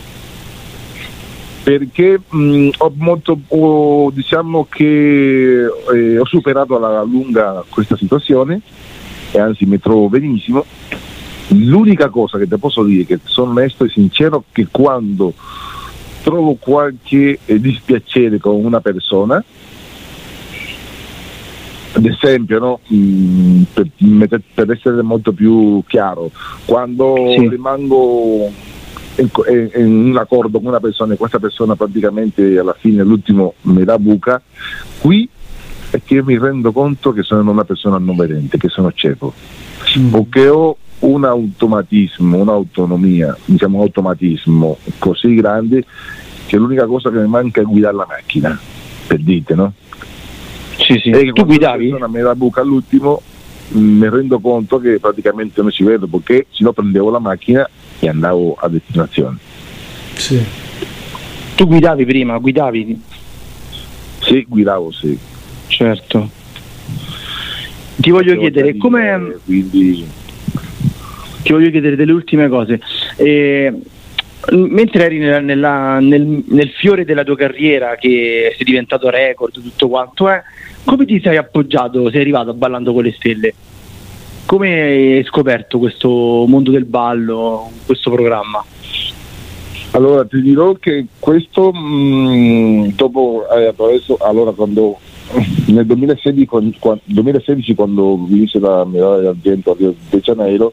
S14: perché mh, ho molto ho, diciamo che eh, ho superato alla lunga questa situazione e anzi mi trovo benissimo. L'unica cosa che ti posso dire, che sono onesto e sincero, che quando trovo qualche eh, dispiacere con una persona, ad esempio, no? mm, per, per essere molto più chiaro, quando sì. rimango in, in, in un accordo con una persona e questa persona praticamente alla fine l'ultimo mi dà buca, qui è che io mi rendo conto che sono una persona non vedente, che sono cieco, mm. o che ho un automatismo, un'autonomia, diciamo un automatismo così grande che l'unica cosa che mi manca è guidare la macchina, per dite, no?
S15: Sì, sì.
S14: E che
S15: tu guidavi?
S14: La persona mi dà buca all'ultimo, mi rendo conto che praticamente non ci vedo, perché se no prendevo la macchina e andavo a destinazione.
S2: Sì.
S15: Tu guidavi prima, guidavi?
S14: Sì, guidavo, sì.
S15: Certo. Ti voglio chiedere come
S14: quindi
S15: ti voglio chiedere delle ultime cose. Eh, mentre eri nella, nella, nel, nel fiore della tua carriera, che sei diventato record, tutto quanto è, come ti sei appoggiato, sei arrivato a Ballando con le Stelle? Come hai scoperto questo mondo del ballo, questo programma?
S14: Allora ti dirò che questo mh, dopo eh, attraverso, allora quando nel duemilasedici, quando, duemilasedici quando vinse la medaglia d'argento a Rio de Janeiro,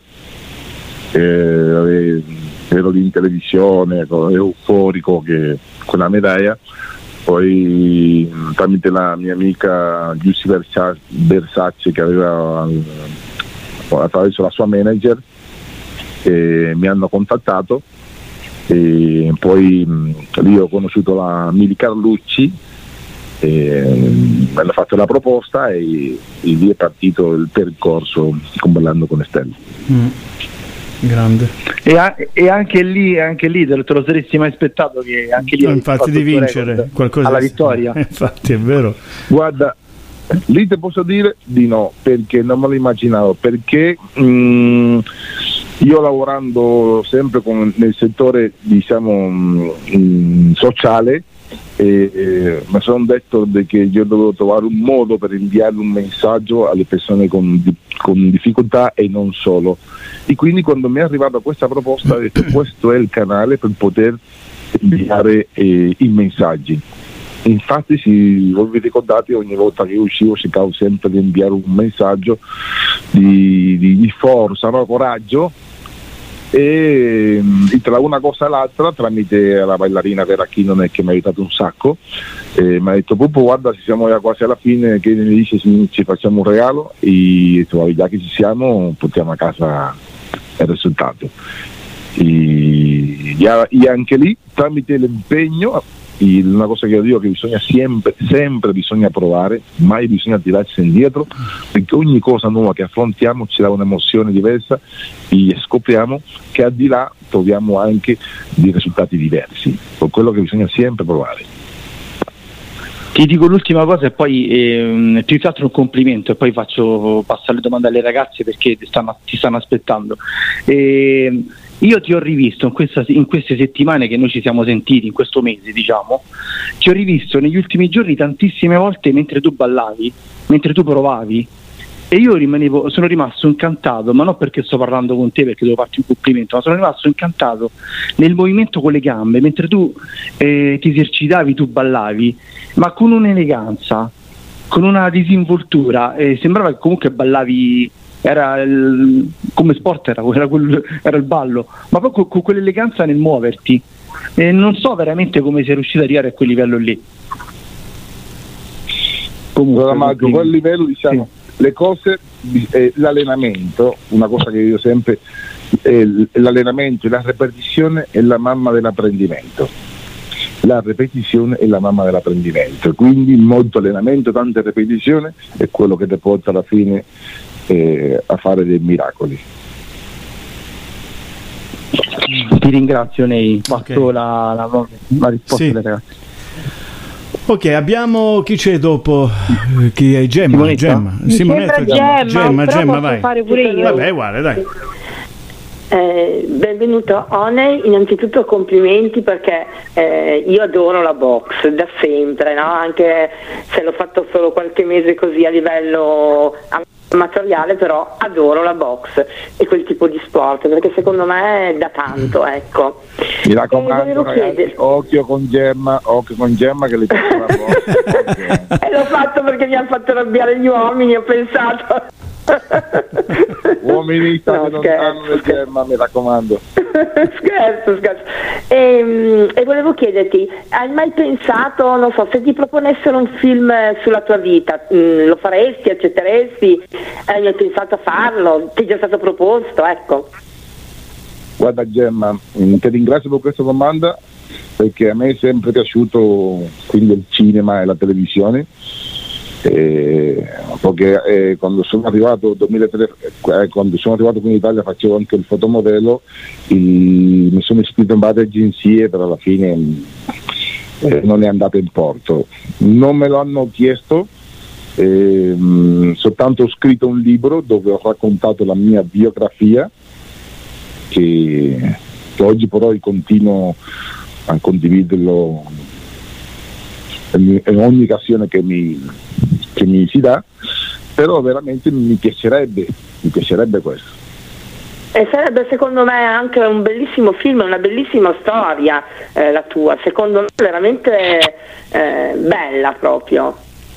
S14: eh, ero lì in televisione, ero euforico che quella medaglia, poi tramite la mia amica Giussi Versace che aveva attraverso la sua manager eh, mi hanno contattato e poi mh, lì ho conosciuto la Mili Carlucci e mi hanno fatto la proposta e, e lì è partito il percorso con Ballando con le Stelle.
S2: Mm. Grande.
S15: E, a, e anche lì anche lì te lo, te lo saresti mai aspettato che anche lì
S2: no, infatti di vincere qualcosa
S15: alla vittoria?
S2: Infatti è vero.
S14: Guarda, lì ti posso dire di no, perché non me lo immaginavo, perché mh, io lavorando sempre con, nel settore diciamo mh, sociale e, e, mi sono detto che io dovevo trovare un modo per inviare un messaggio alle persone con, con difficoltà e non solo, e quindi quando mi è arrivata questa proposta ho detto questo è il canale per poter inviare eh, i messaggi. Infatti se voi vi ricordate ogni volta che uscivo cercavo sempre di inviare un messaggio di, di, di forza, no? Coraggio, e, e tra una cosa e l'altra tramite la ballerina Vera Chinone che mi ha aiutato un sacco, eh, mi ha detto Pupo guarda ci siamo già quasi alla fine, che mi dice ci facciamo un regalo, e detto, già che ci siamo portiamo a casa il risultato, e, e anche lì tramite l'impegno. Una cosa che io dico è che bisogna sempre, sempre bisogna provare, mai bisogna tirarsi indietro, perché ogni cosa nuova che affrontiamo ci dà un'emozione diversa e scopriamo che al di là troviamo anche dei risultati diversi, per quello che bisogna sempre provare.
S15: Ti dico l'ultima cosa e poi ehm, più che altro un complimento e poi faccio passare le domande alle ragazze perché ti stanno, ti stanno aspettando. E, io ti ho rivisto in, questa, in queste settimane che noi ci siamo sentiti, in questo mese diciamo, ti ho rivisto negli ultimi giorni tantissime volte mentre tu ballavi, mentre tu provavi, e io rimanevo, sono rimasto incantato, ma non perché sto parlando con te perché devo farti un complimento, ma sono rimasto incantato nel movimento con le gambe, mentre tu eh, ti esercitavi, tu ballavi, ma con un'eleganza, con una disinvoltura, eh, sembrava che comunque ballavi era il, come sport era, era, quel, era il ballo, ma poi con, con quell'eleganza nel muoverti, e non so veramente come sei riuscito ad arrivare a quel livello lì.
S14: Comunque Marco, quel livello, diciamo, sì. Le cose, eh, l'allenamento, una cosa che io sempre, eh, l'allenamento e la ripetizione è la mamma dell'apprendimento. La ripetizione è la mamma dell'apprendimento, quindi molto allenamento, tanta ripetizione è quello che ti porta alla fine eh, a fare dei miracoli.
S15: Ti ringrazio, Nei, passo okay. la, la, la risposta sì. delle ragazze.
S4: Ok, abbiamo chi c'è dopo? Chi è Gemma?
S15: Simonetta?
S4: Gemma,
S16: Mi
S4: Simonetta,
S16: Gemma,
S4: Gemma,
S16: però
S4: Gemma,
S16: posso
S4: vai.
S16: fare pure io.
S4: Vabbè, guarda, dai.
S16: Eh, benvenuto Oney, innanzitutto complimenti perché eh, io adoro la box da sempre, no? Anche se l'ho fatto solo qualche mese così a livello amatoriale, però adoro la box e quel tipo di sport perché secondo me è da tanto, ecco.
S14: Mi raccomando ragazzi, chiedere... occhio con Gemma, occhio con Gemma che le piace la box.
S16: E l'ho fatto perché mi hanno fatto arrabbiare gli uomini, ho pensato.
S14: Uomini state no, lontano da Gemma, mi raccomando.
S16: Scherzo, scherzo. E, e volevo chiederti, hai mai pensato, non so, se ti proponessero un film sulla tua vita, mh, lo faresti, accetteresti? Hai mai pensato a farlo? Ti è già stato proposto, ecco.
S14: Guarda Gemma, ti ringrazio per questa domanda perché a me è sempre piaciuto quindi il cinema e la televisione. Eh, perché eh, quando sono arrivato nel duemilatré, eh, quando sono arrivato qui in Italia facevo anche il fotomodello, il, mi sono iscritto in varie agenzie, però alla fine eh, non è andato in porto, non me lo hanno chiesto, eh, mh, soltanto ho scritto un libro dove ho raccontato la mia biografia che, che oggi però continuo a condividerlo in ogni occasione che mi, che mi si dà, però veramente mi piacerebbe, mi piacerebbe questo.
S16: E sarebbe secondo me anche un bellissimo film, una bellissima storia eh, la tua, secondo me veramente eh, bella proprio.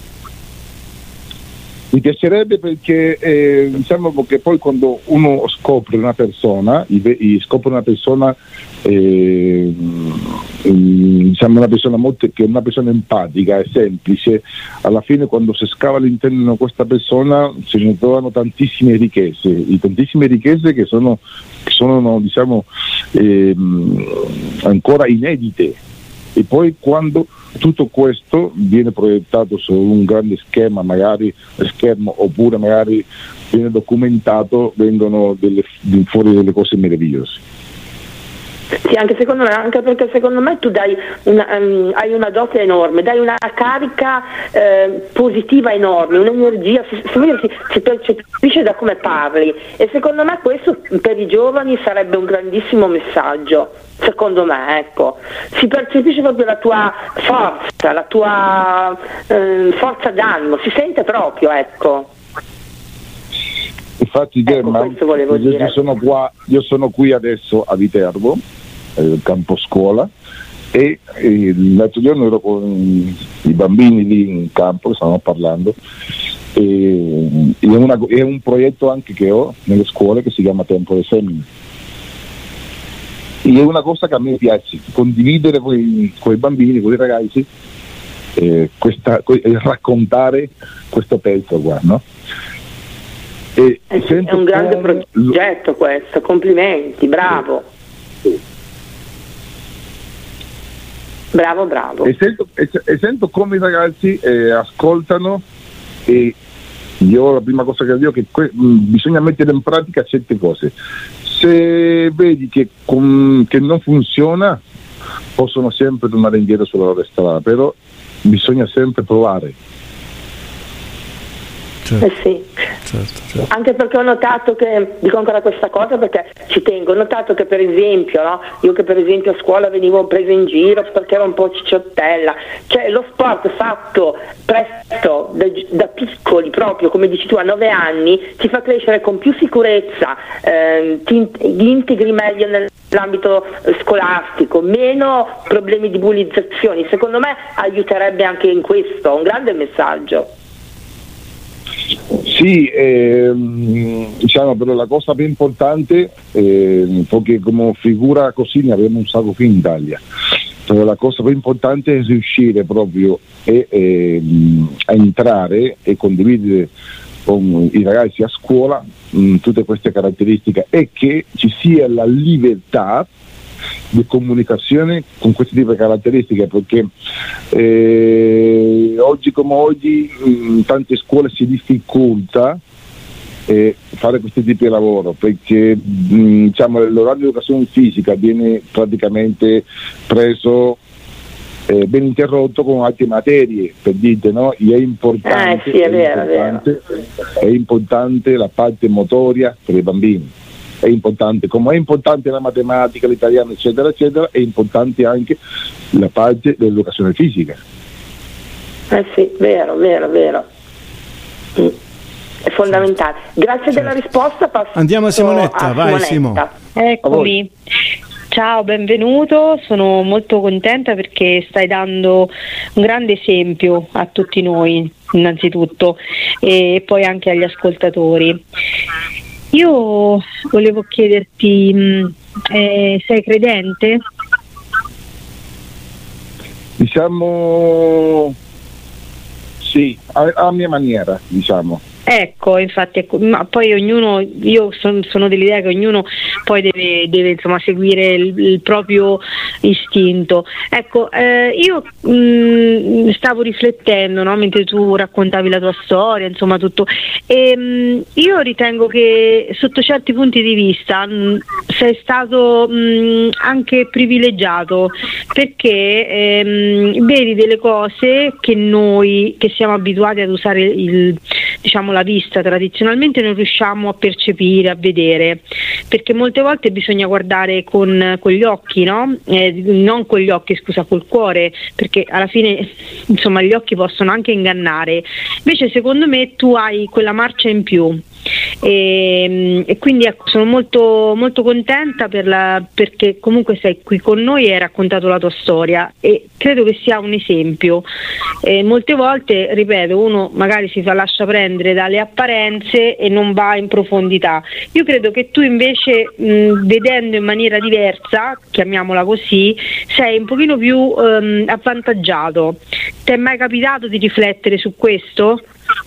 S14: Mi piacerebbe perché eh, diciamo che poi quando uno scopre una persona, scopre una persona eh, diciamo una persona molto, che è una persona empatica e semplice, alla fine quando si scava all'interno di questa persona se ne trovano tantissime ricchezze, tantissime ricchezze che sono, che sono diciamo eh, ancora inedite. E poi quando tutto questo viene proiettato su un grande schema, magari schermo, oppure magari viene documentato, vengono delle, fuori delle cose meravigliose.
S16: Sì, anche secondo me, anche perché secondo me tu dai una, um, hai una dote enorme, dai una carica eh, positiva enorme, un'energia, si, si, si percepisce da come parli, e secondo me questo per i giovani sarebbe un grandissimo messaggio, secondo me, ecco, si percepisce proprio la tua forza, la tua eh, forza d'animo, si sente proprio, ecco.
S14: Infatti Gemma, ecco, io, io, sono qua, io sono qui adesso a Viterbo, eh, campo scuola, e eh, l'altro giorno ero con i bambini lì in campo, stavamo parlando, e, è, una, è un progetto anche che ho nelle scuole che si chiama Tempo dei Semini. E è una cosa che a me piace, condividere con i, con i bambini, con i ragazzi, eh, questa, eh, raccontare questo pezzo qua, no? E
S16: eh sì, è un grande come... progetto questo, complimenti, bravo. Sì. Bravo, bravo.
S14: E sento, e, e sento come i ragazzi eh, ascoltano, e io la prima cosa che dico è che que- mh, bisogna mettere in pratica certe cose. Se vedi che, com- che non funziona, possono sempre tornare indietro sulla loro strada, però bisogna sempre provare.
S16: Certo. Eh sì. Certo, certo. Anche perché ho notato che, dico ancora questa cosa perché ci tengo, ho notato che per esempio, no? Io che per esempio a scuola venivo presa in giro perché ero un po' cicciottella, cioè lo sport fatto presto, da, da piccoli proprio, come dici tu, a nove anni, ti fa crescere con più sicurezza, eh, ti integri meglio nell'ambito scolastico, meno problemi di bullizzazioni, secondo me aiuterebbe anche in questo, un grande messaggio.
S14: Sì, ehm, diciamo, però la cosa più importante, eh, perché come figura così ne abbiamo un sacco qui in Italia, però la cosa più importante è riuscire proprio e, ehm, a entrare e condividere con i ragazzi a scuola mh, tutte queste caratteristiche e che ci sia la libertà di comunicazione con questi tipi di caratteristiche, perché eh, oggi come oggi in tante scuole si difficolta eh, fare questi tipi di lavoro, perché mh, diciamo, l'orario di educazione fisica viene praticamente preso eh, ben interrotto con altre materie, per dire, no? E è importante,
S16: eh, sì, è
S14: è,
S16: vero,
S14: importante
S16: è, vero.
S14: è importante la parte motoria per i bambini. È importante, come è importante la matematica, l'italiano, eccetera, eccetera, è importante anche la parte dell'educazione fisica.
S16: Eh sì, vero, vero, vero. Mm. È fondamentale. Grazie certo. della risposta. Passo
S4: Andiamo a Simonetta,
S16: a
S4: vai
S16: Simonetta.
S4: Simo.
S17: Eccomi. Ciao, benvenuto, sono molto contenta perché stai dando un grande esempio a tutti noi, innanzitutto, e poi anche agli ascoltatori. Io volevo chiederti, eh, sei credente?
S14: Diciamo sì, a, a mia maniera, diciamo.
S17: Ecco, infatti, ecco, ma poi ognuno, io son, sono dell'idea che ognuno poi deve, deve insomma seguire il, il proprio istinto. Ecco, eh, io mh, stavo riflettendo, no, mentre tu raccontavi la tua storia, insomma tutto, e mh, io ritengo che sotto certi punti di vista mh, sei stato mh, anche privilegiato, perché ehm, vedi delle cose che noi che siamo abituati ad usare il, diciamo, la vista tradizionalmente non riusciamo a percepire, a vedere, perché molte volte bisogna guardare con, con gli occhi, no? Eh, non con gli occhi, scusa, col cuore, perché alla fine insomma gli occhi possono anche ingannare. Invece secondo me tu hai quella marcia in più. E, e quindi ecco, sono molto molto contenta per la, perché comunque sei qui con noi e hai raccontato la tua storia e credo che sia un esempio. E molte volte, ripeto, uno magari si fa lascia prendere dalle apparenze e non va in profondità. Io credo che tu invece mh, vedendo in maniera diversa, chiamiamola così, sei un pochino più um, avvantaggiato. Ti è mai capitato di riflettere su questo?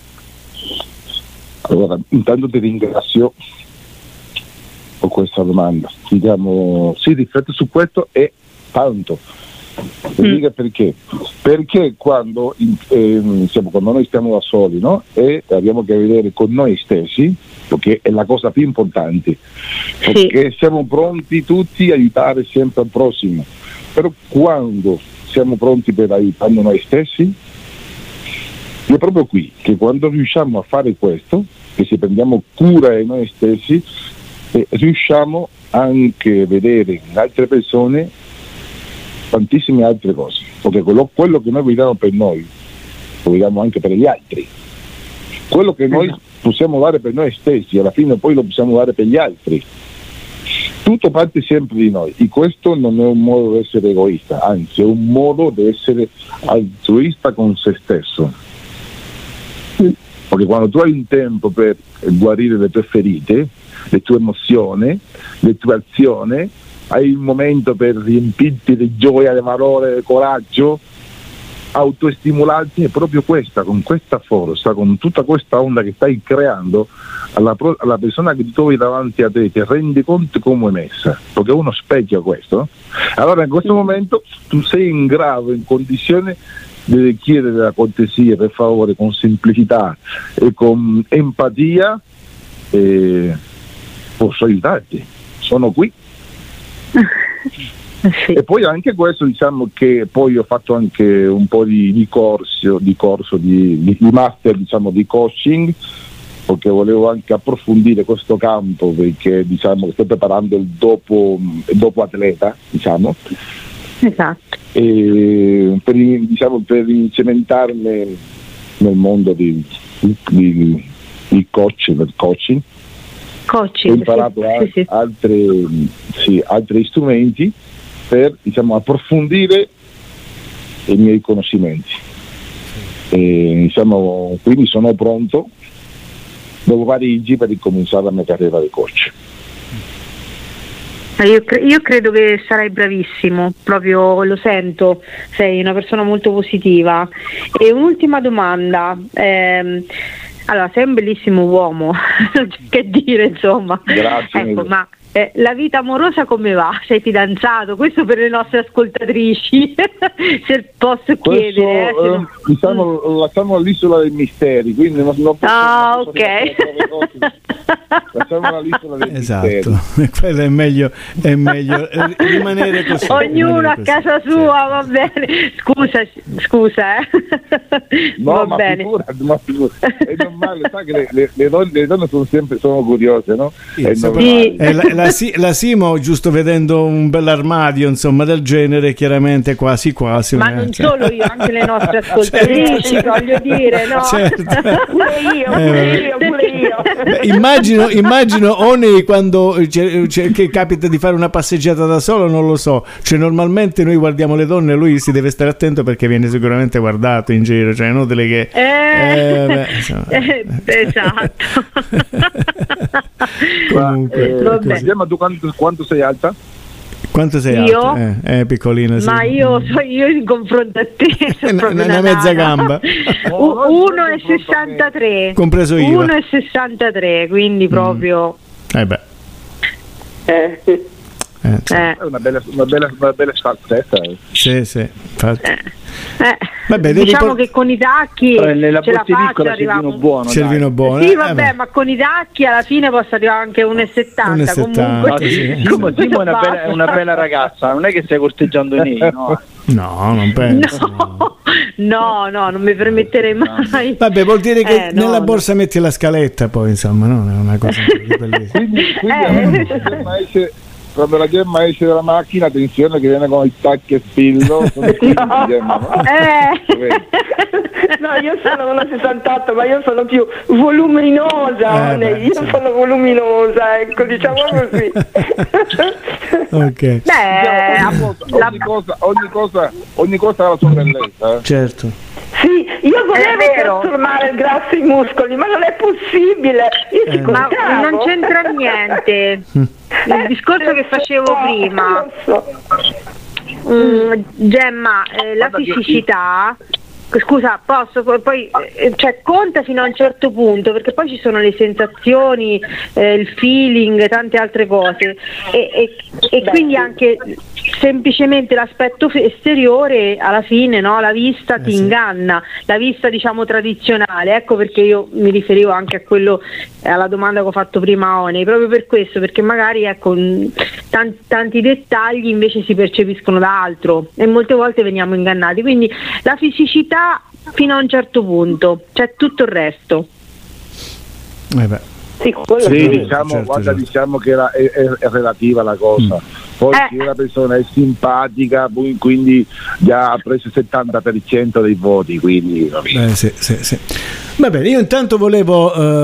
S14: Allora, intanto ti ringrazio per questa domanda. Diciamo, sì, rifletto su questo e tanto. Mm. Perché? Perché quando, eh, siamo, quando noi stiamo da soli, no? E abbiamo a che vedere con noi stessi, perché è la cosa più importante, perché sì. Siamo pronti tutti a aiutare sempre al prossimo, però quando siamo pronti per aiutare noi stessi, è proprio qui che quando riusciamo a fare questo, che se prendiamo cura di noi stessi, eh, riusciamo anche a vedere in altre persone tantissime altre cose, perché quello, quello che noi vediamo per noi lo vediamo anche per gli altri, quello che noi possiamo dare per noi stessi alla fine poi lo possiamo dare per gli altri. Tutto parte sempre di noi e questo non è un modo di essere egoista, anzi è un modo di essere altruista con se stesso. Perché quando tu hai un tempo per guarire le tue ferite, le tue emozioni, le tue azioni, hai un momento per riempirti di gioia, di valore, di coraggio, autostimolarti, è proprio questa, con questa forza, con tutta questa onda che stai creando, alla, pro- alla persona che ti trovi davanti a te ti rendi conto come è messa, perché uno specchia questo. Allora in questo momento tu sei in grado, in condizione deve chiedere la cortesia, per favore, con semplicità e con empatia, eh, posso aiutarti, sono qui. Sì. E poi anche questo, diciamo che poi ho fatto anche un po' di, di corso, di, corso di, di, di master, diciamo, di coaching, perché volevo anche approfondire questo campo, perché diciamo sto preparando il dopo, il dopo atleta, diciamo.
S17: Esatto.
S14: E per, diciamo, per cimentarmi nel mondo di, di, di coach, del coaching,
S17: coaching
S14: ho imparato
S17: sì,
S14: a,
S17: sì, sì.
S14: Altre, sì, altri strumenti per, diciamo, approfondire i miei conoscimenti. E, diciamo, quindi sono pronto dopo Parigi per ricominciare la mia carriera di coach.
S17: Io, cre- io credo che sarai bravissimo, proprio lo sento, sei una persona molto positiva. E un'ultima domanda, ehm, allora sei un bellissimo uomo, non c'è che dire, insomma.
S14: Grazie.
S17: Ecco, ma eh, la vita amorosa come va? Sei fidanzato? Questo per le nostre ascoltatrici, se posso
S14: Questo,
S17: chiedere. Eh, se
S14: eh,
S17: non-
S14: diciamo,
S17: Mm.
S14: lasciamo all'isola dei misteri, quindi non, non posso,
S17: Ah,
S14: non posso
S17: ok.
S14: lasciamo all'isola dei
S4: Esatto,
S14: misteri.
S4: quello è meglio, è meglio eh, rimanere così.
S17: Ognuno
S4: rimanere
S17: a
S4: così.
S17: casa sua, va bene. Scusa, scusa, eh.
S14: No,
S17: va
S14: ma
S17: bene.
S14: figurati, ma figurati. È normale, sai che le, le, le donne, le donne sono sempre sono curiose, no? È normale.
S4: Eh, la, la, Si- la Simo, giusto vedendo un bell'armadio insomma del genere, chiaramente quasi quasi.
S17: Ma
S4: eh,
S17: non
S4: cioè-
S17: solo io, anche le nostre ascoltatrici, voglio dire, no?
S4: Certo.
S16: Pure io,
S4: Eh,
S16: pure
S4: vabbè.
S16: io, pure io.
S4: Beh, immagino, immagino Oni quando c'è- c'è- che capita di fare una passeggiata da solo, non lo so, cioè normalmente noi guardiamo le donne, lui si deve stare attento perché viene sicuramente guardato in giro, cioè non delle che
S17: Eh,
S4: eh, beh, insomma.
S17: eh, esatto.
S4: Comunque,
S14: Eh,
S17: Vabbè.
S14: Gemma, tu quanto, quanto sei alta?
S4: quanto sei
S17: Io?
S4: alta? Eh, eh, piccolina, sì.
S17: Ma io, so- io in confronto a te sono
S4: Una-
S17: proprio
S4: una
S17: una
S4: mezza
S17: nana.
S4: gamba.
S17: U- uno e sessantatré,
S4: Compreso io.
S17: uno e sessantatré, quindi proprio
S4: Eh beh,
S16: Eh,
S4: eh, sì.
S17: eh,
S14: È una bella, una bella, una bella salsetta. eh.
S4: Sì, sì, infatti.
S17: eh.
S4: Vabbè, devi
S17: diciamo
S4: por-
S17: che con i tacchi
S15: Eh, nella
S17: ce la
S15: botte
S17: faccio,
S15: piccola c'è il
S17: arriviamo.
S15: vino buono.
S4: C'è il
S15: dai.
S4: vino buono.
S17: Sì,
S4: eh,
S17: vabbè,
S4: vabbè.
S17: ma con i tacchi alla fine posso arrivare anche a uno e settanta.
S4: uno e settanta,
S17: Comunque,
S4: sì.
S15: No, Simo, Simo è una bella, è una bella ragazza, non è che stai corteggiando nei, no?
S4: No, non penso.
S17: no, no, no, non mi permetterei mai.
S4: Vabbè, vuol dire che
S17: Eh, no,
S4: nella
S17: no.
S4: borsa metti la scaletta, poi insomma, no? È una cosa bellissima.
S14: Quindi, quindi
S17: Eh.
S14: quando, la Gemma esce, quando la Gemma esce dalla macchina, attenzione che viene con i tacchi e spillo. Sono i figli di Gemma, no?
S17: Eh.
S16: no, io sono uno sessantotto, ma io sono più voluminosa.
S4: Eh, beh,
S16: io
S4: sì.
S16: sono voluminosa, ecco, diciamo così.
S4: Ok,
S17: Beh,
S14: ogni, cosa,
S17: la-
S14: ogni, cosa, ogni, cosa, ogni cosa ha la sua bellezza. eh.
S4: certo.
S16: Sì, io volevo
S17: È vero.
S16: trasformare il grasso in muscoli, ma non è possibile. Io ci
S17: ma
S16: contavo.
S17: non c'entra niente. Il discorso che facevo prima,
S16: Lo so.
S17: mm, Gemma, eh, la fisicità. Scusa, posso poi eh, cioè conta fino a un certo punto, perché poi ci sono le sensazioni, eh, il feeling, tante altre cose e, e, e quindi anche semplicemente l'aspetto f- esteriore alla fine, no? La vista ti
S4: Eh sì.
S17: inganna, la vista diciamo tradizionale, ecco perché io mi riferivo anche a quello, eh, alla domanda che ho fatto prima a Oni, proprio per questo, perché magari ecco mh, tan- tanti dettagli invece si percepiscono da altro e molte volte veniamo ingannati, quindi la fisicità fino a un certo punto, c'è tutto il resto.
S4: Eh beh.
S16: Sì, quello
S14: Sì,
S16: sì.
S14: diciamo,
S4: certo,
S14: guarda,
S4: certo.
S14: diciamo che era- è, è- è relativa la cosa. Poi
S17: Eh.
S14: se la persona è simpatica, poi- quindi già ha preso il settanta per cento dei voti, quindi capito?
S4: Eh, sì, sì, sì. Va bene, io intanto volevo eh,